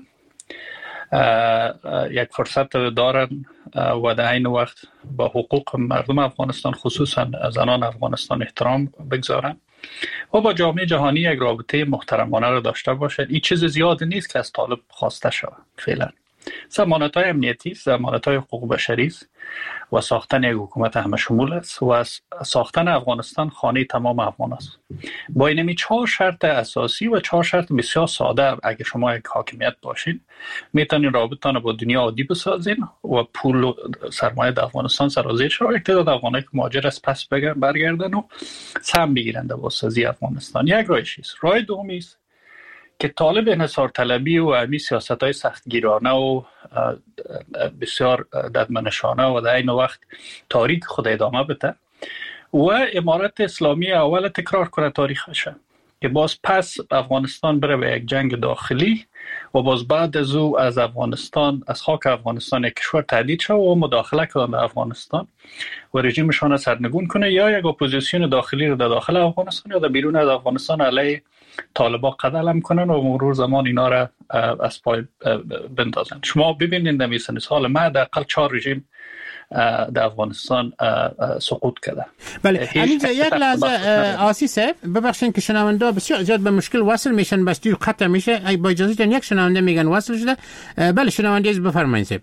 یک فرصت دارن و در این وقت با حقوق مردم افغانستان خصوصا زنان افغانستان احترام بگذارن و با جامعه جهانی یک رابطه محترمانه را داشته باشد. این چیز زیاد نیست که از طالب خواسته شود. فعلا ضمانت‌های امنیتی، ضمانت‌های حقوق بشری است و ساختن یک حکومت همه شمول است و ساختن افغانستان خانه تمام افغان است. با اینمی چهار شرط اساسی و چهار شرط بسیار ساده اگه شما یک حاکمیت باشین میتونین رابطتان با دنیا عادی بسازین و پول و سرمایه در افغانستان سرازیر شد. یک تعداد افغانایی که مهاجر از پس برگردن و سهم بگیرند با سازی افغانستان. یک راهش است. راه دومی است که طالب انحصار طلبی و امی سیاست‌های سختگیرانه و بسیار ددمنشانه و در این وقت تاریک خود ادامه بده و امارت اسلامی اول تکرار کنه تاریخش، که باز پس افغانستان بره به یک جنگ داخلی و باز بعد از او از افغانستان، از خاک افغانستان یک کشور تهدید شد و مداخله کنه در افغانستان و رژیمشان را سرنگون کنه، یا یک اپوزیسیون داخلی رو در داخل افغانستان یا در بیرون از افغانستان علیه طالبا قدم کنن و مرور زمان اینا را از پای بندازن. شما ببینید در میسن سال ما حداقل چهار رژیم در افغانستان سقوط کرده. بله، اینجا یک لحظه آسی صاحب ببخشید که شنونده بسیار زیاد به مشکل وصل میشن، بس دیر قطع میشه. ای با اجازه یک شنونده میگن وصل شده. بله شنونده از بفرمایید صاحب.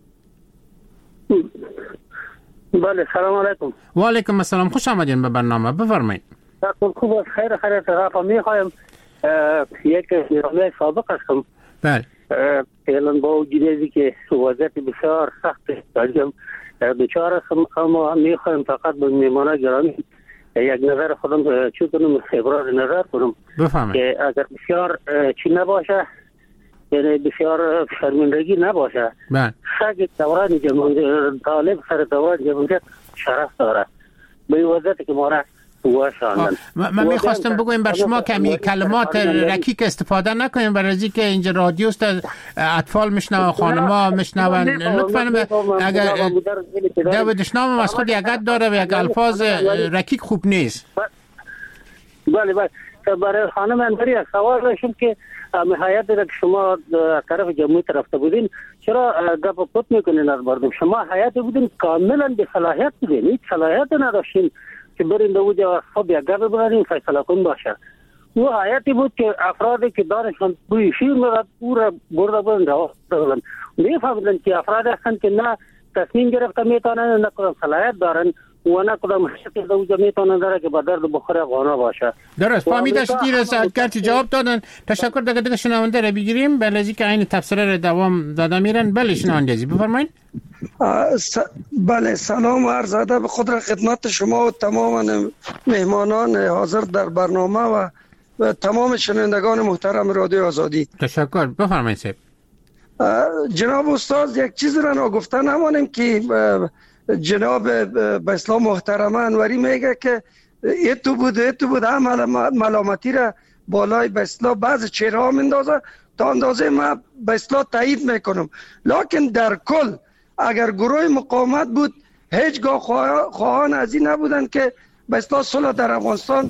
بله سلام علیکم. و علیکم السلام، خوش آمدین به برنامه، بفرمایید. خوب است، خیر خیر تقاطع میخوایم. یک ایرانی سابق هستم. بله. فعلا با وجودی که وضعیت بسیار سخت داریم دوچار هستم، اما میخوایم فقط به میهمانان گرامی یک نظر خودم چی کنم، ابراز نظر کنم. بفهمید که اگر بسیار چی نباشه، یعنی بسیار شرمندگی نباشه، بله، شاید دوران جمهوریت طالب سر دوران جمهوریت شرف داره به این وضعیت که ما را من میخواستم بگویم بر شما کمی کلمات رکیک استفاده نکنیم، برای از اینکه اینجا رادیوست اطفال میشنون، خانما میشنون. لطفا اگر داودشنام از خود یک عد داره و یک الفاظ رکیک خوب نیست. بله بله، برای خانم انوری سوال داشتم که نهایت را که شما طرف جمهوری رفته بودین چرا گپ پت میکنین از مردم؟ شما حیات بودین کاملا به صلاحیت بودین، هیچ صلاحیت نداشتین که برین اونجا خب یک گپ بزنین فیصله کن باشه. او حیاتی بود که افرادی که دارشان بوی شیر میرد او را برده بودن رها دادن. میفهمیدن که افراد هستند که نه تصمیم گرفته میتونن، نه کدام صلاحیت دارن و نه کدام حقیقت در اونجا میتونن داره که به درد بخور افغانا باشه. درست فهمیده شدی رسالت کرد جواب دادن. تشکر. دیگه دیگه شنونده را بگیریم. بلزی که این تفسیر را دوام داده میرن. بله شنونده جی بفرمایید. س... بله سلام و عرض ادب خود را خدمت شما و تمام مهمانان حاضر در برنامه و, و تمام شنوندگان محترم رادیو آزادی. تشکر. بفرمایید صاحب. جناب استاد یک چیز را نگفته نمانیم که جناب به اسلام محترم انوری میگه که ایتو بود ایتو بود هم ملامتی را بالای به اسلام بعض چهره ها میندازه تا اندازه ما به اسلام تایید میکنم. لکن در کل اگر گروه مقاومت بود هیچگاه خواهان از این نبودن که به اسلام صلح در افغانستان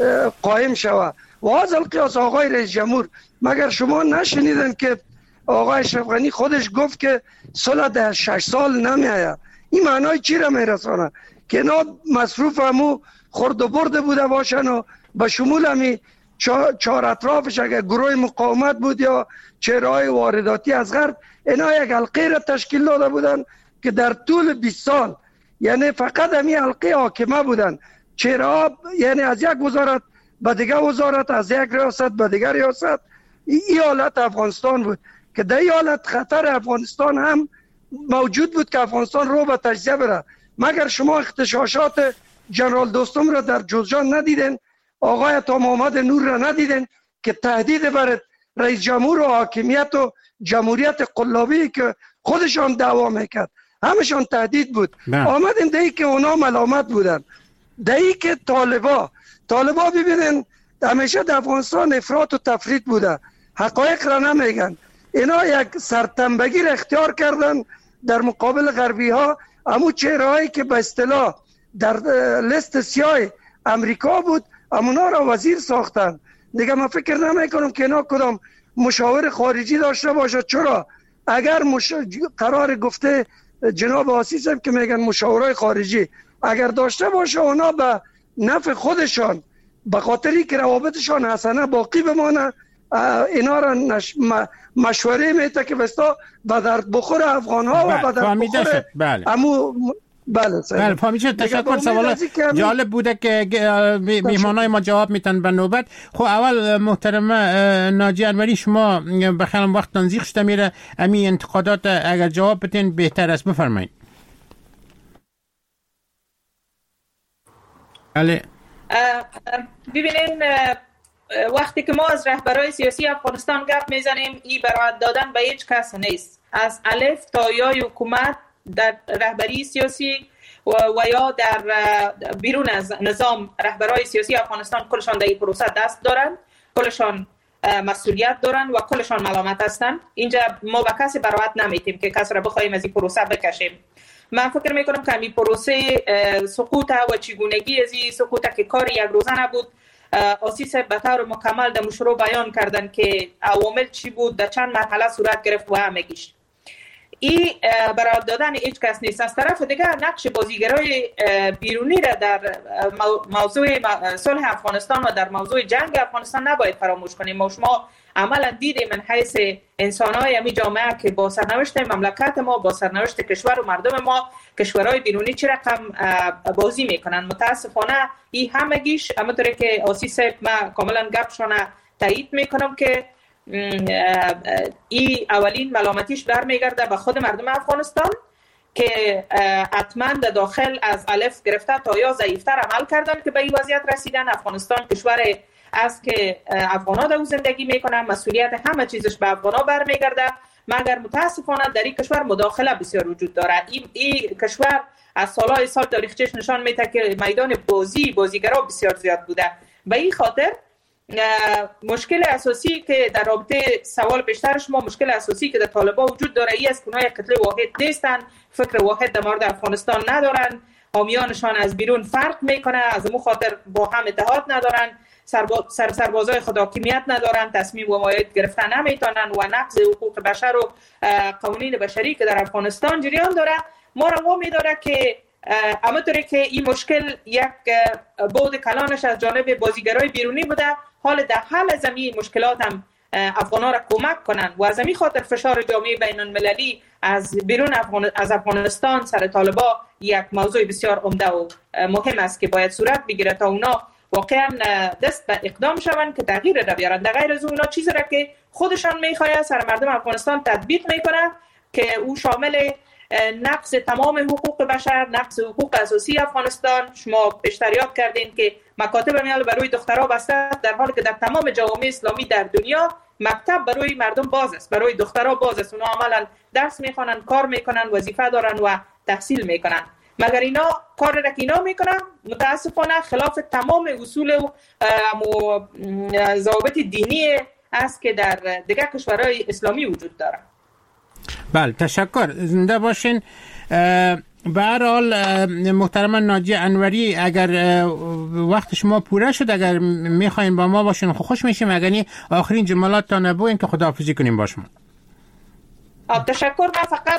قائم شود. و از القیاس آقای رئیس جمهور مگر شما نشنیدن که آقای اشرف غنی خودش گفت که صلح در شش سال نمیآید؟ این معنای چی را میرسانه؟ که اینا مصروف همو خورد و برده بوده باشن و به شمول همی چهار اطرافش اگر گروه مقاومت بود یا چهرهای وارداتی از غرب اینا یک حلقه را تشکیل داده بودن که در طول بیست سال یعنی فقط همی حلقه حاکمه بودن. چهرها یعنی از یک وزارت به دیگر وزارت، از یک ریاست به دیگر ریاست. این حالت افغانستان بود که در این حالت خطر افغانستان هم موجود بود که افغانستان رو به تجزیه بره. مگر شما اغتشاشات جنرال دوستم را در جوزجان ندیدن؟ آقای عطا محمد نور را ندیدن که تهدید بر رئیس جمهور و حاکمیت و جمهوریت قلابی که خودشان دعوا میکرد همشان تهدید بود. آمدیم دهی که اونا ملامت بودن، دهی که طالبا طالبا ببینن همیشه در افغانستان افراط و تفرید بوده، حقایق را نمیگن. اینا یک سرتنبگی را اختیار کردن در مقابل غربی ها. امو چهرهایی که به اصطلاح در لیست سیاه امریکا بود امونا را وزیر ساختن. دیگه من فکر نمی کنم که اینا کدام مشاور خارجی داشته باشه. چرا؟ اگر مش... قرار گفته جناب آسیس هم که میگن مشاورای خارجی اگر داشته باشه اونا به نفع خودشان به خاطری که روابطشان حسنه باقی بمانه اینا را نش... مشوره میته که بستا به درد بخور افغان ها و به درد بخور بله. امو بله بله فهمیده. تشکر. سوال جالب بوده که میهمانای ما جواب میتن به نوبت. خب اول محترمه ناجی انوری شما بخیرم وقت تنظیق شده میره امی انتقادات اگر جواب بتین بهتر است. بفرمایید. بله ببینین وقتی که ما از رهبرای سیاسی افغانستان گپ میزنیم این برات دادن به هیچ کس نیست، از الف تا یای حکومت در رهبری سیاسی و, و یا در بیرون از نظام رهبرای سیاسی افغانستان کلشان در این پروسه دست دارن، کلشان مسئولیت دارن و کلشان ملامت هستن. اینجا ما به کسی برات نمیتیم که کس را بخوایم از این پروسه بکشیم. من فکر میکنم که این پروسه سقوط و چگونگی از این سقوط که کار یک روزه نبود. آسیس به طور مکمل در مشروع بیان کردن که عوامل چی بود، در چند مرحله صورت گرفت و همگیش. این برای دادن هیچ کس نیست. از طرف دیگر نقش بازیگرای بیرونی را در موضوع صلح افغانستان و در موضوع جنگ افغانستان نباید فراموش کنیم. ما شما عملا دیدیم من حیث انسان‌های همی جامعه که با سرنوشت مملکت ما، با سرنوشت کشور و مردم ما، کشورهای بیرونی چه رقم بازی میکنن. متاسفانه این همگیش همونطوری که آسیس ما کاملا گپشانه تایید میکنم که این اولین ملامتیش برمیگرده به خود مردم افغانستان که حتما در داخل از الف گرفته تا یا ضعیفتر عمل کردن که به این وضعیت رسیدن. افغانستان کشور است که افغانا در او زندگی میکنن، مسئولیت همه چیزش به افغانا برمیگرده، مگر متاسفانه در این کشور مداخله بسیار وجود داره. این, این کشور از سالهای سال تاریخچش نشان میده که میدان بازی بازیگرا بسیار زیاد بوده. به این خاطر مشکل اساسی که در رابطه سوال پیشتر شما، مشکل اساسی که در طالبان وجود داره این است که اونها یک کتله واحد نیستن، فکر واحد در مورد افغانستان ندارن، حامیانشان از بیرون فرق میکنه، از اون خاطر با هم اتحاد ندارن. سر سربازای خود حاکمیت ندارن، تصمیم و موارد گرفتن نمیتونن و نقض حقوق بشر و قوانین بشری که در افغانستان جریان داره، ما را وامی داره که همونطوری که این مشکل یک بود کلانش از جانب بازیگرای بیرونی بوده، حال در حل زمین مشکلات هم افغان‌ها را کمک کنن و از همین خاطر فشار جامعه بین المللی از بیرون افغان... از افغانستان سر طالبا یک موضوع بسیار عمده و مهم است که باید صورت بگیره تا اونا واقعا دست به اقدام شوند که تغییر را بیارن. در غیر از اونا چیزی را که خودشان میخواهند سر مردم افغانستان تطبیق میکنه که او شامل نقض تمام حقوق بشر، نقض حقوق اساسی افغانستان. شما پیشتر یاد کردین که مکاتب ملل برای دخترها بسته، در حالی که در تمام جوامع اسلامی در دنیا مکتب برای مردم باز است، برای دخترها باز است. اونا عملا درس میخوانن، کار میکنن، وظیفه دارن و تحصیل میکنن. مگر اینا کار را که اینا میکنن متاسفانه خلاف تمام اصول و ضوابط دینی است که در دیگر کشورهای اسلامی وجود داره. بله، تشکر، زنده باشین. به هر حال محترم ناجی انوری، اگر وقت شما پوره شد، اگر میخواین با ما باشین خوش میشیم. اگر نی آخرین جملات تا نبوین که خداحافظی کنیم با شما. تشکر. من فقط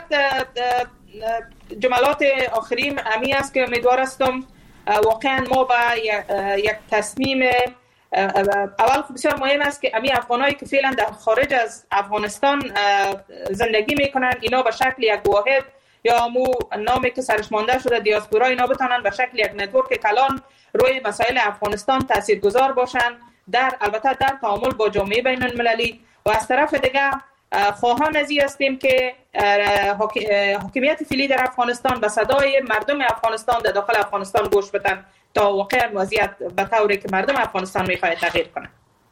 جملات آخرین امی است که امیدوار هستم واقعا ما با یک تصمیم اول بسیار مهم است که امی افغانایی که فعلا در خارج از افغانستان زندگی میکنن، اینا به شکل یک واحد یا مو نامی که سرش مانده شده دیاسپورا، اینا بتونن به شکل یک نتورک کلان روی مسائل افغانستان تاثیرگذار باشن، در البته در تعامل با جامعه بین المللی. و از طرف دیگه خواهان ازی هستیم که حاکمیت فعلی در افغانستان به صدای مردم افغانستان در داخل افغانستان گوش بدن تا واقعا وضعیت به طوری که مردم افغانستان میخواد تغییر کنه.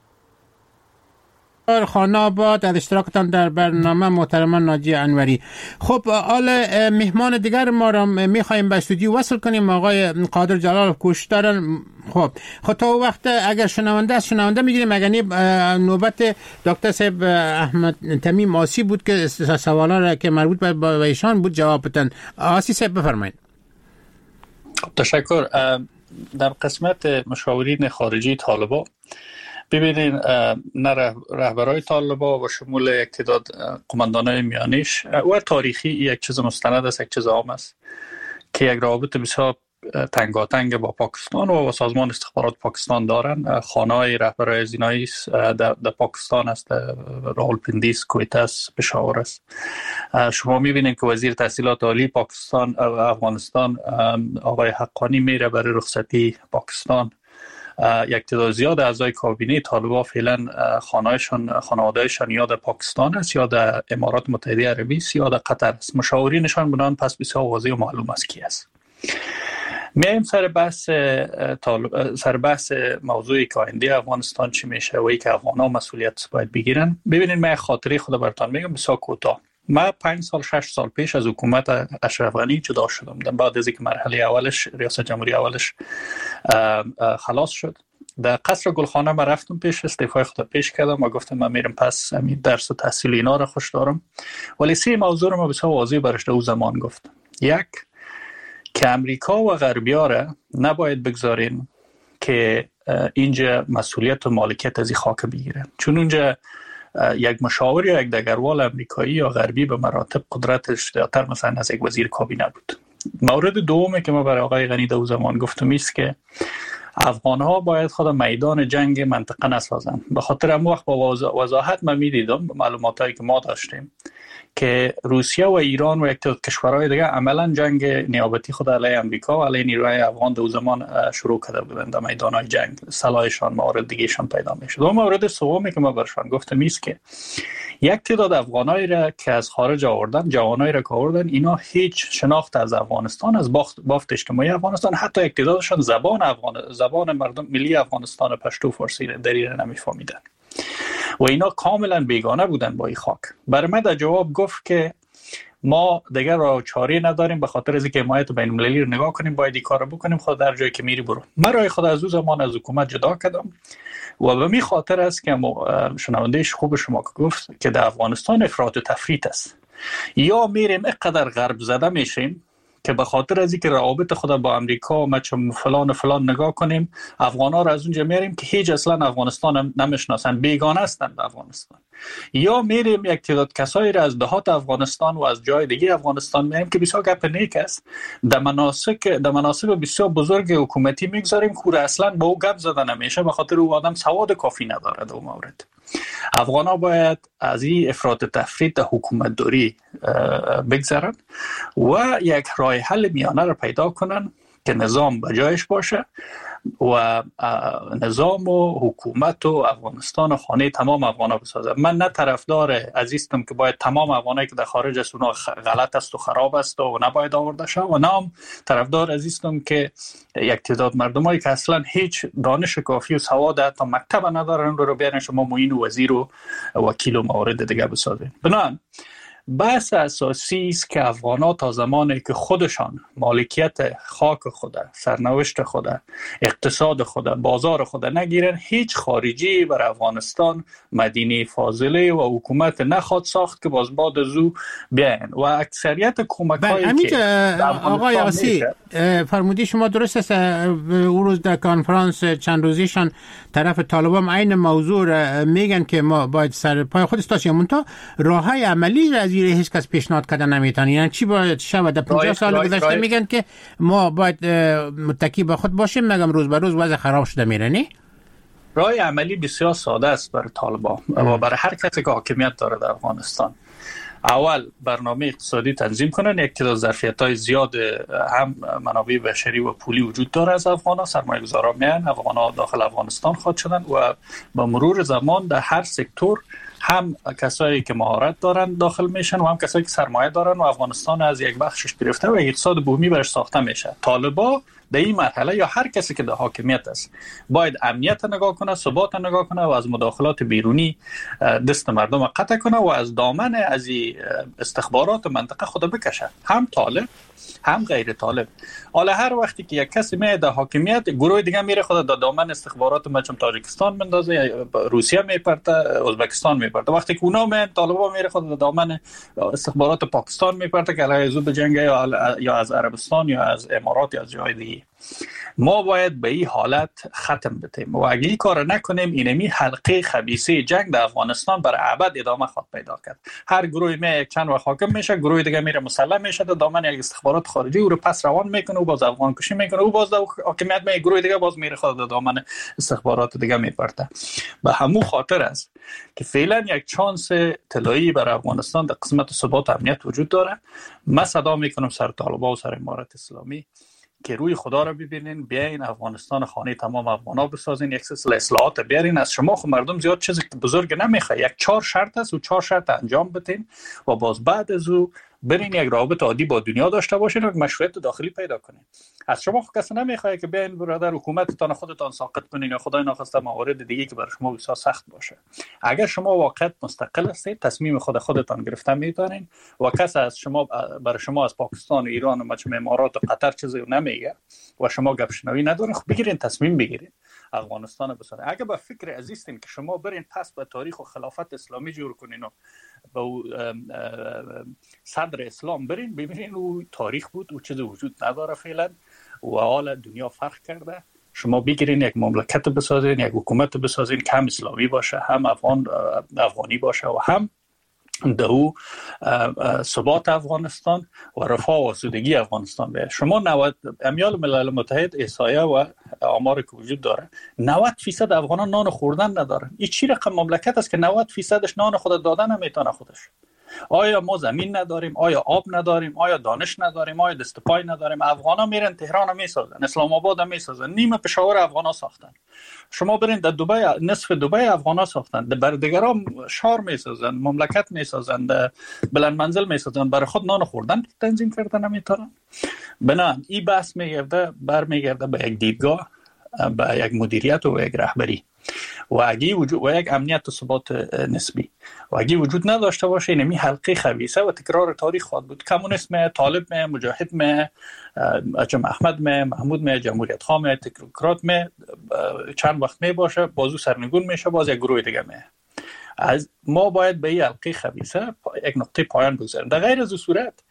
خانه آباد در اشتراکتان در برنامه محترم ناجی انوری. خب حال مهمان دیگر ما را میخوایم به استودیو وصل کنیم، آقای قادر جلالوف کوشش دارن. خب خب تا وقت اگر شنونده است شنونده میگیریم، اگر نوبت دکتر صاحب احمد تمیم آسی بود که سوالا را که مربوط به ایشان بود جواب بدن. آسی صاحب بفرمایید. تشکر. در قسمت مشاورین خارجی طالبان ببینین، نه رهبرای طالبان و شمول یک تعداد قماندانای میانیش و تاریخی یک چیز مستند است، یک چیز عام است که یک روابط بسیار تنگاتنگ با پاکستان و سازمان استخبارات پاکستان دارن. خانه‌های رهبرای زینایی در, در پاکستان است، راولپنڈی است، کویت است، پشاور است. شما می‌بینید که وزیر تحصیلات عالی پاکستان افغانستان آقای حقانی میره برای رخصتی پاکستان. یک تعداد زیاد اعضای کابینه طالبان فعلا خانه‌شان خانواده‌شان یا در پاکستان است یا در امارات متحده عربی است یا در قطر است. مشاورینشان بنان پس بسیار واضح و معلوم است کی است. میایم سر بحث طالب سر بحث موضوعی که آینده افغانستان چی میشه و ای که افغان‌ها مسئولیت باید بگیرن. ببینید من خاطره خود براتون میگم بسیار کوتاه. من پنج سال شش سال پیش از حکومت اشرف غنی جدا شدم. بعد از اینکه مرحله اولش ریاست جمهوری اولش خلاص شد، در قصر گلخانه ما رفتم پیش استعفای خود پیش کردم و گفتم من میرم پس همین درس و تحصیل اینا رو خوش دارم. ولی سه موضوع رو ما بسیار واضح برش در اون زمان گفتم. یک، که امریکا و غربی‌ها را نباید بگذارین که اینجا مسئولیت و مالکیت از این خاک بگیرن، چون اونجا یک مشاور یا یک دگروال امریکایی یا غربی به مراتب قدرتش زیادتر مثلا از یک وزیر کابینه بود. مورد دومی که ما برای آقای غنی در زمان گفتم است که افغان‌ها باید خود میدان جنگ منطقه نسازن. به خاطر هم وقت با وضاحت من می‌دیدم معلوماتی که ما داشتیم که روسیه و ایران و یک تعداد کشورهای دیگه عملا جنگ نیابتی خود علیه امریکا و علیه نیروهای افغان در زمان شروع کرده بودند در میدان‌های جنگ. سلاحشان موارد دیگه‌شان پیدا می‌شد. و مورد سومی که ما برشان گفتم است که یک تعداد افغانایی را که از خارج آوردن، جوانایی را که آوردن، اینا هیچ شناخت از افغانستان، از بافت, بافت اجتماعی افغانستان، حتی یک تعدادشان زبان افغان زبان مردم ملی افغانستان پشتو فارسی را در ایران نمی‌فهمیدن و اینا کاملا بیگانه بودن با این خاک. برای من در جواب گفت که ما دیگر راه چاره نداریم، به خاطر از اینکه حمایت بین المللی رو نگاه کنیم باید این کارو بکنیم، خود در جایی که میری برو. من راه خود از اون زمان از حکومت جدا کردم و به می خاطر است که شنوندهش خوب شما که گفت که در افغانستان افراط و تفریط است. یا میریم اینقدر غرب زده میشیم که به خاطر از اینکه روابط خود با امریکا و مچم فلان و فلان نگاه کنیم، افغانا را از اونجا میاریم که هیچ اصلا افغانستان نمیشناسن، بیگانه هستند به افغانستان. یا میریم یک تعداد کسایی را از دهات افغانستان و از جای دیگه افغانستان میاریم که بسیار گپ نیک است، در مناسک در مناسب بسیار بزرگ حکومتی میگذاریم که اصلا با او گپ زدن نمیشه، به خاطر او آدم سواد کافی نداره در مورد. افغانا باید از این افراط تفرید در حکومت داری بگذرن و یک راه حل میانه را پیدا کنن که نظام به جایش باشه و نظام و حکومت و افغانستان و خانه تمام افغانا بسازه. من نه طرفدار عزیزم که باید تمام افغانایی که در خارج است اونا غلط است و خراب است و نباید آورده شد، و نه طرفدار عزیزم که یک تعداد مردمایی که اصلا هیچ دانش کافی و سواد حتی مکتب ندارن رو رو بیارن شما معین و وزیر و وکیل و موارد دیگه بسازین. بنابراین بحث اساسی است که افغانا تا زمانی که خودشان مالکیت خاک خود، سرنوشت خود، اقتصاد خود، بازار خود نگیرن، هیچ خارجی بر افغانستان مدینه فاضله و حکومت نخواد ساخت که باز بعد از او بیاین. و اکثریت کمک‌هایی که آقای آسی فرمودی شما درست است. او روز در کنفرانس چند روزیشان طرف طالبان عین موضوع میگن که ما باید سر پای خود استاشیم، منتها راههای عملی از این هیچ کس پیشنهاد کردن نمیتونه. یعنی چی باید شود؟ در پنجاه سال گذشته میگن که ما باید متکی به خود باشیم، مگم روز به روز وضع خراب شده میره. نه راه عملی بسیار ساده است برای طالبان و برای هر کسی که حاکمیت داره در افغانستان. اول برنامه اقتصادی تنظیم کنن. یک تعداد ظرفیت‌های زیاد هم منابع بشری و پولی وجود داره از افغانا، سرمایه‌گذارا میان افغانا داخل افغانستان خواهد شدن و با مرور زمان در هر سکتور هم کسایی که مهارت دارن داخل میشن و هم کسایی که سرمایه دارن و افغانستان از یک بخشش گرفته و اقتصاد بومی برش ساخته میشه. طالبا در این مرحله یا هر کسی که در حاکمیت است باید امنیت نگاه کنه، ثبات نگاه کنه و از مداخلات بیرونی دست مردم قطع کنه و از دامن از استخبارات منطقه خود بکشه، هم طالب هم غیر طالب. حالا هر وقتی که یک کسی میاد در حاکمیت، گروه دیگه میره خود در دامن استخبارات مثلا تاجیکستان مندازه یا روسیه میپرته، ازبکستان میپرته. وقتی که اونا میاد طالبا میره خود در دامن استخبارات پاکستان میپرته که علیه زو بجنگه یا یا از عربستان یا از امارات یا از جای دیگه. ما باید به این حالت ختم بدیم و اگه این کار نکنیم اینمی حلقه خبیثه جنگ در افغانستان برای ابد ادامه خواهد پیدا کرد. هر گروهی می یک چند وقت حاکم میشه، گروه دیگه میره مسلح میشه در دامن یک استخبارات خارجی، او رو پس روان میکنه و باز افغان کشی میکنه، او باز در حاکمیت می گروه دیگه باز میره خود در دامن استخبارات دیگه میپرته. به همون خاطر است که فعلا یک چانس طلایی برای افغانستان در قسمت ثبات امنیت وجود داره. من صدا میکنم سر طالبان و سر امارت اسلامی که روی خدا رو ببینین، بیاین افغانستان خانه تمام افغانا بسازین، یک سلسله اصلاحات بیارین. از شما خو مردم زیاد چیز بزرگ نمیخواد، یک چهار شرط است و چهار شرط انجام بدین و باز بعد از او برین یک رابطه عادی با دنیا داشته باشین و مشروعیت داخلی پیدا کنین. از شما خو کسی نمیخواد که بیاین برادر حکومتتان خودتان ساقط کنین یا خدای ناخواسته موارد دیگه که برای شما بسیار سخت باشه. اگر شما واقعا مستقل هستید، تصمیم خود خودتان گرفته میتونین و کسی از شما برای شما از پاکستان و ایران و مجموعه امارات و قطر چیزی نمیگه و شما گپ شنوی ندارین، خب بگیرین تصمیم بگیرین افغانستان بسازین. اگه با فکر عزیزتین که شما برین پس به تاریخ و خلافت اسلامی جور کنین و با صدر اسلام برین، ببینین او تاریخ بود، او چیزی وجود نداره فعلا و حال دنیا فرق کرده. شما بگیرین یک مملکت بسازین، یک حکومت بسازین که هم اسلامی باشه، هم افغان افغانی باشه و هم دو ثبات افغانستان و رفاه و آسودگی افغانستان به شما. نود امیال ملل متحد احصایه و آمار که وجود داره، نود فیصد افغانان نان خوردن ندارن. این چی رقم مملکت است که نود فیصدش نان خود دادن نمیتونه خودش؟ آیا ما زمین نداریم؟ آیا آب نداریم؟ آیا دانش نداریم؟ آیا دست پای نداریم؟ افغانا میرن تهران میسازن، اسلام آباد میسازن، نیمه پشاور افغانا ساختن. شما برین در دبی، نصف دبی افغانا ساختن، در دیگران شهر میسازن، مملکت میسازن، بلند منزل میسازن، برای خود نان خوردن تنظیم کردن نمیتونن. بنابراین این بحث میگرده برمیگرده به یک دیدگاه، به یک مدیریت و یک رهبری و اگه وجود و یک امنیت و ثبات نسبی و اگه وجود نداشته باشه، اینمی حلقه خبیثه و تکرار تاریخ خواهد بود. کمونیست می، طالب می، مجاهد می، اجم احمد می، محمود می، جمهوریت خواه می، تکنوکرات می، چند وقت می باشه بازو سرنگون میشه، باز یک گروه دیگه می. از ما باید به این حلقه خبیثه یک نقطه پایان بگذاریم. در غیر از صورت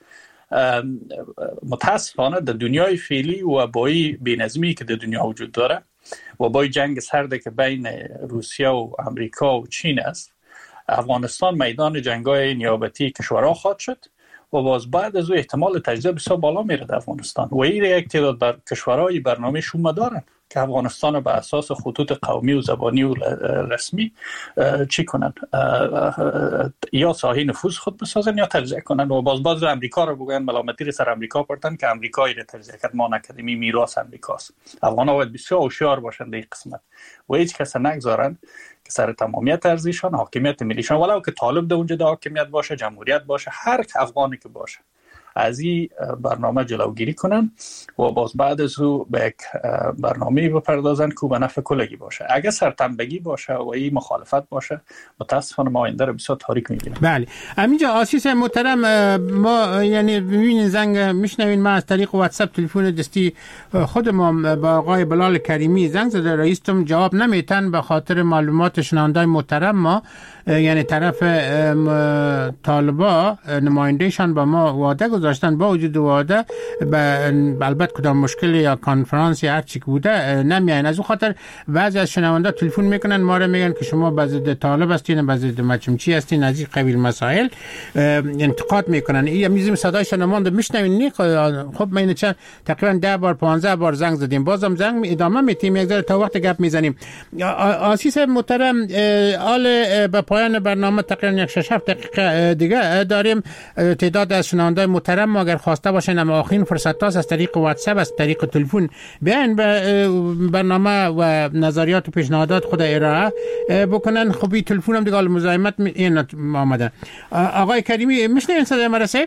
متاسفانه در دنیای فعلی و با این بی‌نظمی که در دنیا وجود داره و با جنگ سرده که بین روسیه و امریکا و چین است، افغانستان میدان جنگ‌های نیابتی کشورها خواهد شد و باز بعد از او احتمال تجزیه بسیار بالا میره در افغانستان و این یک تعداد بر کشورهای برنامه شوم دارن که افغانستان به اساس خطوط قومی و زبانی و رسمی چی کنن، یا ساحه نفوذ خود بسازن یا تجزیه کنن و باز باز امریکا رو بگن ملامتی رو سر امریکا پرتن که امریکایی رو تجزیه کرد، ما نکردیم، میراث امریکاست. افغان‌ها باید بسیار هوشیار باشن در این قسمت و هیچ کس نگذارن که سر تمامیت ارزششان، حاکمیت ملیشان، ولو که طالب در اونجا حاکمیت باشه، جمهوریت باشه، هر افغانی که باشه، از این برنامه جلوگیری کنن و باز بعد از او به یک برنامه بپردازن که به نفع کلگی باشه. اگه سرتنبگی باشه و این مخالفت باشه، متاسفانه ما آینده رو بسیار تاریک می‌بینیم. بله، همینجا آسیس محترم، ما یعنی ببینین زنگ میشنوین، ما از طریق واتساپ تلفن دستی خود ما با آقای بلال کریمی زنگ زده، رئیستم جواب نمیتن به خاطر معلومات شنوندای محترم ما، یعنی طرف طالبا نمایندهشان با ما وعده گذاشتن، با وجود وعده البته کدام مشکل یا کانفرانس یا هر چی که بوده نمیاین. از اون خاطر بعضی از شنوندا تلفن میکنن ما رو میگن که شما بازد طالب هستین، بازد مچمچی هستین، از این قبیل مسائل انتقاد میکنن. این میزیم صدای شنوندا میشنوین. خب ما اینو چند تقریبا ده بار پانزده بار زنگ زدیم، بازم زنگ ادامه میتیم، یک ذره تا وقت گپ میزنیم. آسیس محترم، آل به پایان برنامه تقریبا یک شش هفت دقیقه دیگه داریم. تعداد از شنوندای محترم ما اگر خواسته باشن اما آخرین فرصت هاست از طریق واتساپ، از طریق تلفن بیان به برنامه و نظریات و پیشنهادات خود ارائه بکنن. خب این تلفن هم دیگه مزاحمت این آمدن. آقای کریمی میشنوین صدای ما رسید؟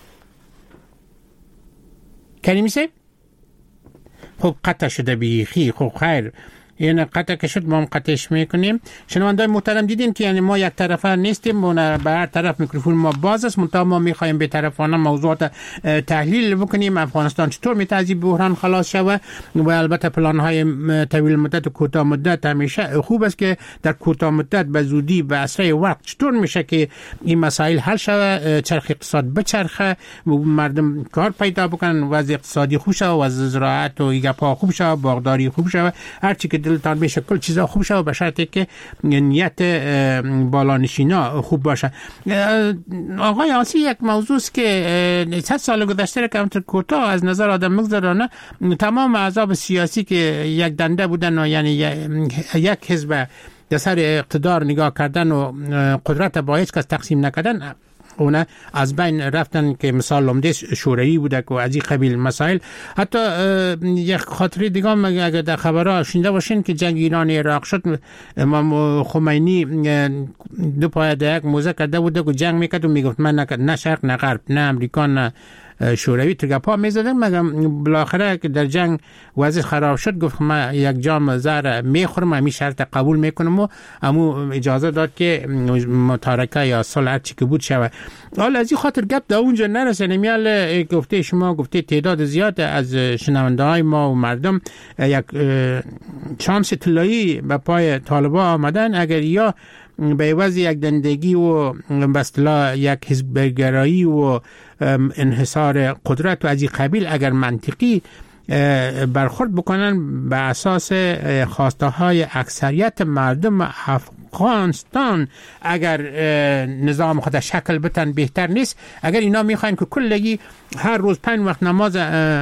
کریمی صاحب خب قطع شده بیخی. خب خیر، این قطع که شد ما هم قطعش میکنیم. شنوندای محترم دیدین که یعنی ما یک طرفه نیستیم، به هر طرف میکروفون ما باز است، منتها ما میخوایم به طرفانه موضوعات تحلیل بکنیم. افغانستان چطور میتونه از بحران خلاص شود و البته پلان های طویل مدت و کوتاه مدت همیشه خوب است که در کوتاه مدت به زودی به اسرع وقت چطور میشه که این مسائل حل شود، چرخ اقتصاد بچرخه، مردم کار پیدا بکنن، وضع اقتصادی خوب شود، وضع زراعت و گپا خوب شود، باغداری خوب شود، هر چی که دلتان بشه کل چیزا خوب شود، به شرطی که نیت بالانشینا خوب باشه. آقای آسی، یک موضوع است که صد سال گذشته که همونطور کوتاه از نظر آدم مگذرانه، تمام احزاب سیاسی که یک دنده بودن و یعنی یک حزب در سر اقتدار نگاه کردن و قدرت با هیچ کس تقسیم نکردن، اونا از بین رفتن که مثال لومده شوروی بوده که از این قبیل مسائل. حتی یک خاطره دیگه هم اگر در خبرها شنیده باشین که جنگ ایران عراق شد، امام خمینی دو پای در یک موزه کرده بوده که جنگ میکرد و میگفت من نه شرق نه غرب، نه امریکا نه شوروی، ترگپا میزدن. مگم بالاخره که در جنگ وضع خراب شد گفت من یک جام زهر میخورم، همین شرط قبول میکنم و امو اجازه داد که متارکه یا صلح چی که بود شود. حالا از این خاطر گپ در اونجا نرسه. نمیال گفته شما گفته تعداد زیاد از شنونده های ما و مردم یک شانس طلایی به پای طالبان آمدن. اگر یا به وضع یک دندگی و به اصطلاح یک حزبگرایی و انحصار قدرت و از این قبیل اگر منطقی برخورد بکنن به اساس خواسته های اکثریت مردم افغانستان، اگر نظام خود شکل بتن بهتر نیست؟ اگر اینا میخواین که کلگی هر روز پنج وقت نماز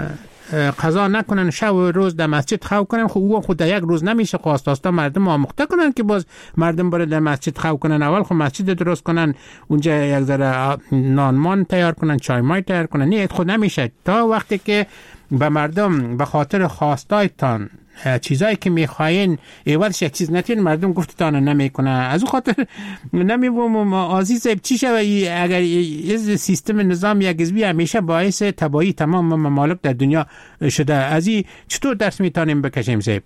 قضا نکنن، شب و روز در مسجد خو کنن، خب او خود یک روز نمیشه. خواستاستا مردم آموخته کنن که باز مردم بره در مسجد خو کنن. اول خب مسجد درست کنن، اونجا یک ذره نانمان تیار کنن، چای مای تیار کنن. نه خود نمیشه تا وقتی که به مردم به خاطر خواستایتان چیزایی که میخواین ایوالش یک چیز نتین مردم گفتتان نمیکنه. از اون خاطر نمیبوم عزیز چی شود اگر از سیستم نظام یک حزبی همیشه باعث تباهی تمام ممالک در دنیا شده. از این چطور درس میتونیم بکشیم صاحب؟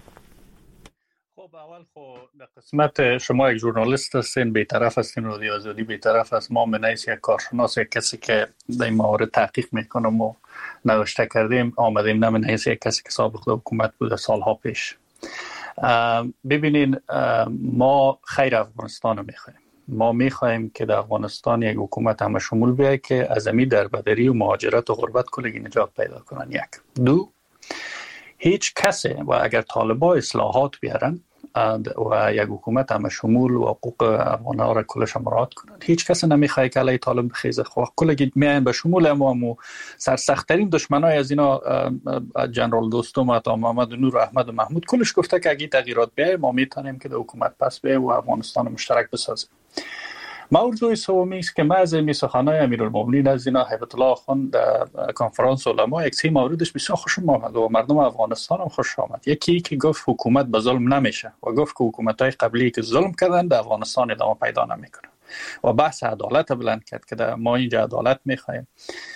خب اول خب در قسمت شما یک ژورنالیست هستین، بی‌طرف هستین، رادیو آزادی بی‌طرف است. ما منیس یک کارشناس، یک کسی که در این مورد تحقیق میکنم و نوشته کردیم آمدیم، نه منیس یک کسی که سابق در حکومت بوده سالها پیش. ببینین ما خیر افغانستان رو میخوایم ما میخوایم که در افغانستان یک حکومت همه شمول بیاید که از امی دربدری و مهاجرت و غربت کلگی نجات پیدا کنن. یک. دو، هیچ کسی و اگر طالبان اصلاحات بیارن و یک حکومت همه شمول و حقوق افغان‌ها را کلش مراعات کنند، هیچ کس نمیخواد که علیه طالب بخیزه. خو کلگی میایم به شمول ما سرسخت‌ترین دشمنای از اینا جنرال دوستم عطا محمد و نور احمد و محمود کلش گفته که اگه تغییرات بیاید ما میتونیم که حکومت پس بیایم و افغانستان مشترک بسازیم. موضوع سومی است که ما از این سخنان امیرالمومنین از اینا هیبت الله خان در کنفرانس علما یک سری موردش بسیار خوش آمد و مردم افغانستان هم خوش آمد. یکی که گفت حکومت به ظلم نمیشه و گفت که حکومت‌های قبلی که ظلم کردن در افغانستان ادامه پیدا نمیکنه و بحث عدالت بلند کرد که ما اینجا عدالت میخوایم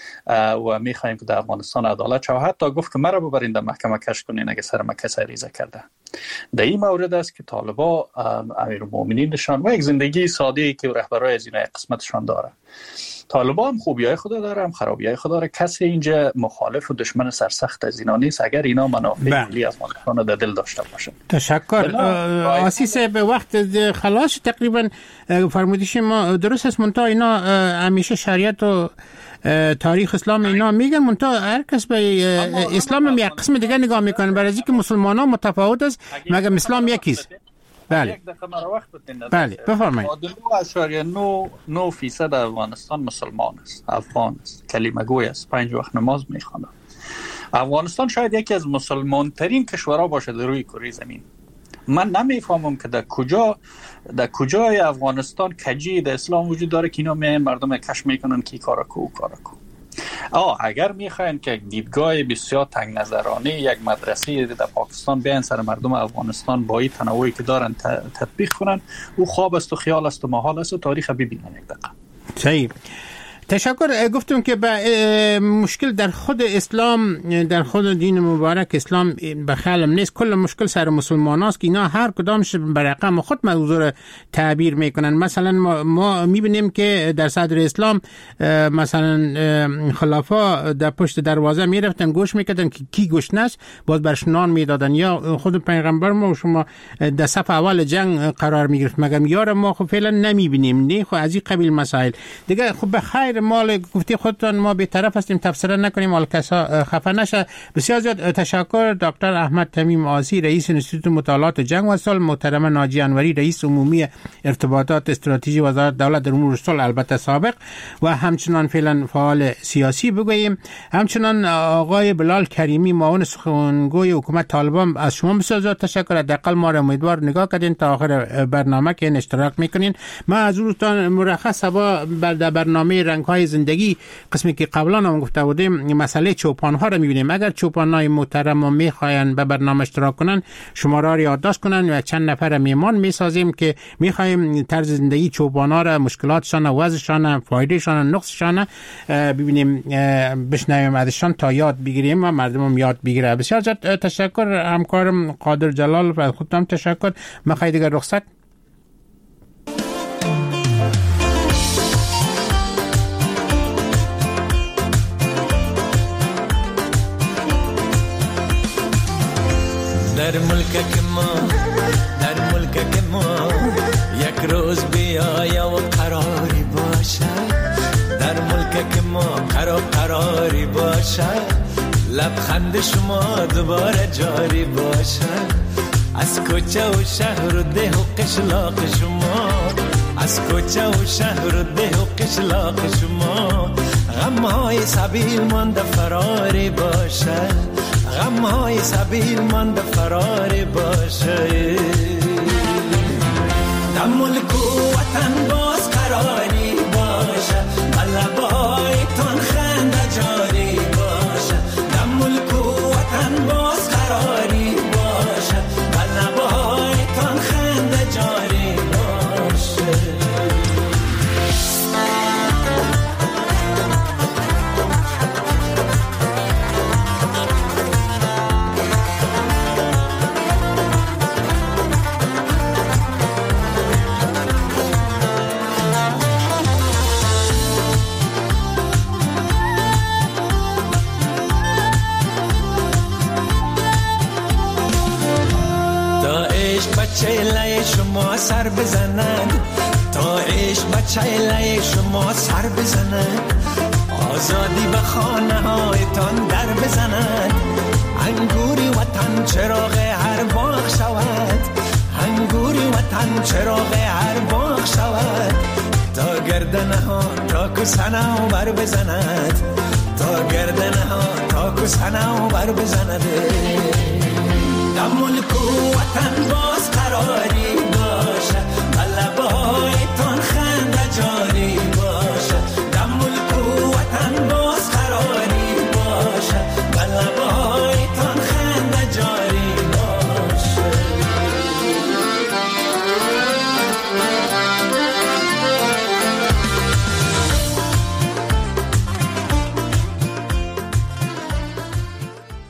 و میخوایم که در افغانستان عدالت شه و حتی گفت که مرا ببرین در محکمه کش کنین اگه سر مکه سریزه کرده. در این مورد است که طالبان امیرالمومنین نشان و یک زندگی ساده که رهبرای از اینا قسمتشان داره. طالبان هم خوبیای خدا داره هم خرابیای خدا داره. کسی اینجا مخالف و دشمن سرسخت از اینا نیست اگر اینا منافع ملی افغانستان در دل داشته باشند. تشکر. آسیس به وقت خلاص تقریبا فرمودیش ما درست است، منتها اینا همیشه شریعت و تاریخ اسلام اینا میگن، منتها هر کس به اسلام هم یک قسم دیگه نگاه میکنه، برای اینکه مسلمان ها متفاوت است مگر اسلام یکیست. بله یک دقیقه مرا وقت بدین. بله بفرمایید. نه نه فیصد افغانستان مسلمان است، افغان است، کلمه گوی است، پنج وقت نماز میخوانه. افغانستان شاید یکی از مسلمان ترین کشورها باشه در روی کره زمین. من نمیفهمم که در کجا در کجای افغانستان کجی در اسلام وجود داره که اینا میان مردم کش میکنن که کارا کو و کارا کو. آه اگر میخواین که دیدگاه بسیار تنگ نظرانه یک مدرسه در پاکستان بیان سر مردم افغانستان با این تنوعی که دارن تطبیق کنن، او خواب است و خیال است و محال است و تاریخ ببینن یک دقیقه. صحیح. تشکر. گفتم که به مشکل در خود اسلام، در خود دین مبارک اسلام به خیالم نیست، کل مشکل سر مسلمان هاست که اینا هر کدامش به رقم خود موضوع رو تعبیر میکنن. مثلا ما, ما میبینیم که در صدر اسلام مثلا خلفا در پشت دروازه میرفتن گوش میکردن که کی گشنه است، باز برش نان میدادن، یا خود پیغمبر ما و شما در صف اول جنگ قرار میگرفت، مگر یار ما خب فعلا نمیبینیم. نه خب از این قبیل مسائل دیگه. خب به خیر مال گفتی خودتان ما به طرف هستیم، تفسیر نکنیم، مال کسا خفه نشه. بسیار زیاد تشکر. دکتر احمد تمیم آسی رئیس انستیتوت مطالعات جنگ و صلح، محترم ناجی انوری رئیس عمومی ارتباطات استراتژی وزارت دولت در امور صلح البته سابق و همچنان فعلا فعال سیاسی بگوییم، همچنان آقای بلال کریمی معاون سخنگوی حکومت طالبان. از شما بسیار زیاد تشکر. حداقل ما را امیدوار نگاه کردین تا آخر برنامه که اشتراک میکنین. ما از روزتان مرخص با در برنامه رنگ‌های زندگی قسمی که قبلا هم گفته بودیم مسئله چوپان ها رو میبینیم. اگر چوپانای محترم ما میخواین به برنامه اشتراک کنن، شماره را یادداشت کنن و چند نفر میمان میسازیم که میخوایم طرز زندگی چوپان ها را، مشکلاتشان، وضعشان، فایدهشان، نقصشان ببینیم، بشنویم ازشان تا یاد بگیریم و مردم یاد بگیره. بسیار زیاد تشکر. همکارم قادر جلال و خودم تشکر. میخوای دیگه رخصت؟ در ملک که ما در ملک که ما یک روز بیایا و قراری باشه، در ملک که ما قرار قراری باشه، لبخند شما دوباره جاری باشه، از کوچه و شهر و ده و قشلاق شما، از کوچه و شهر و ده و قشلاق شما، غمهای سبیل مانده فراری باشه، غمهای سبیل مانده فراری باشه، در ملک و وطن باز قراری باشه، لبایتان خنده جاری باشه، در ملک و وطن باز قراری باشه، لبایتان خنده جاری باشه. چهله شما سر بزنن، تا عشق بچه لای شما سر بزند، آزادی به خانه هایتان در بزند، انگوری وطن چراغ هر باغ شود، انگوری وطن چراغ هر باغ شود، تا گردنه ها تا کسنه و بر بزند، تا گردنه ها تا کسنه و بر بزند. در ملک و وطن باز قراری باشه، بلبه های تو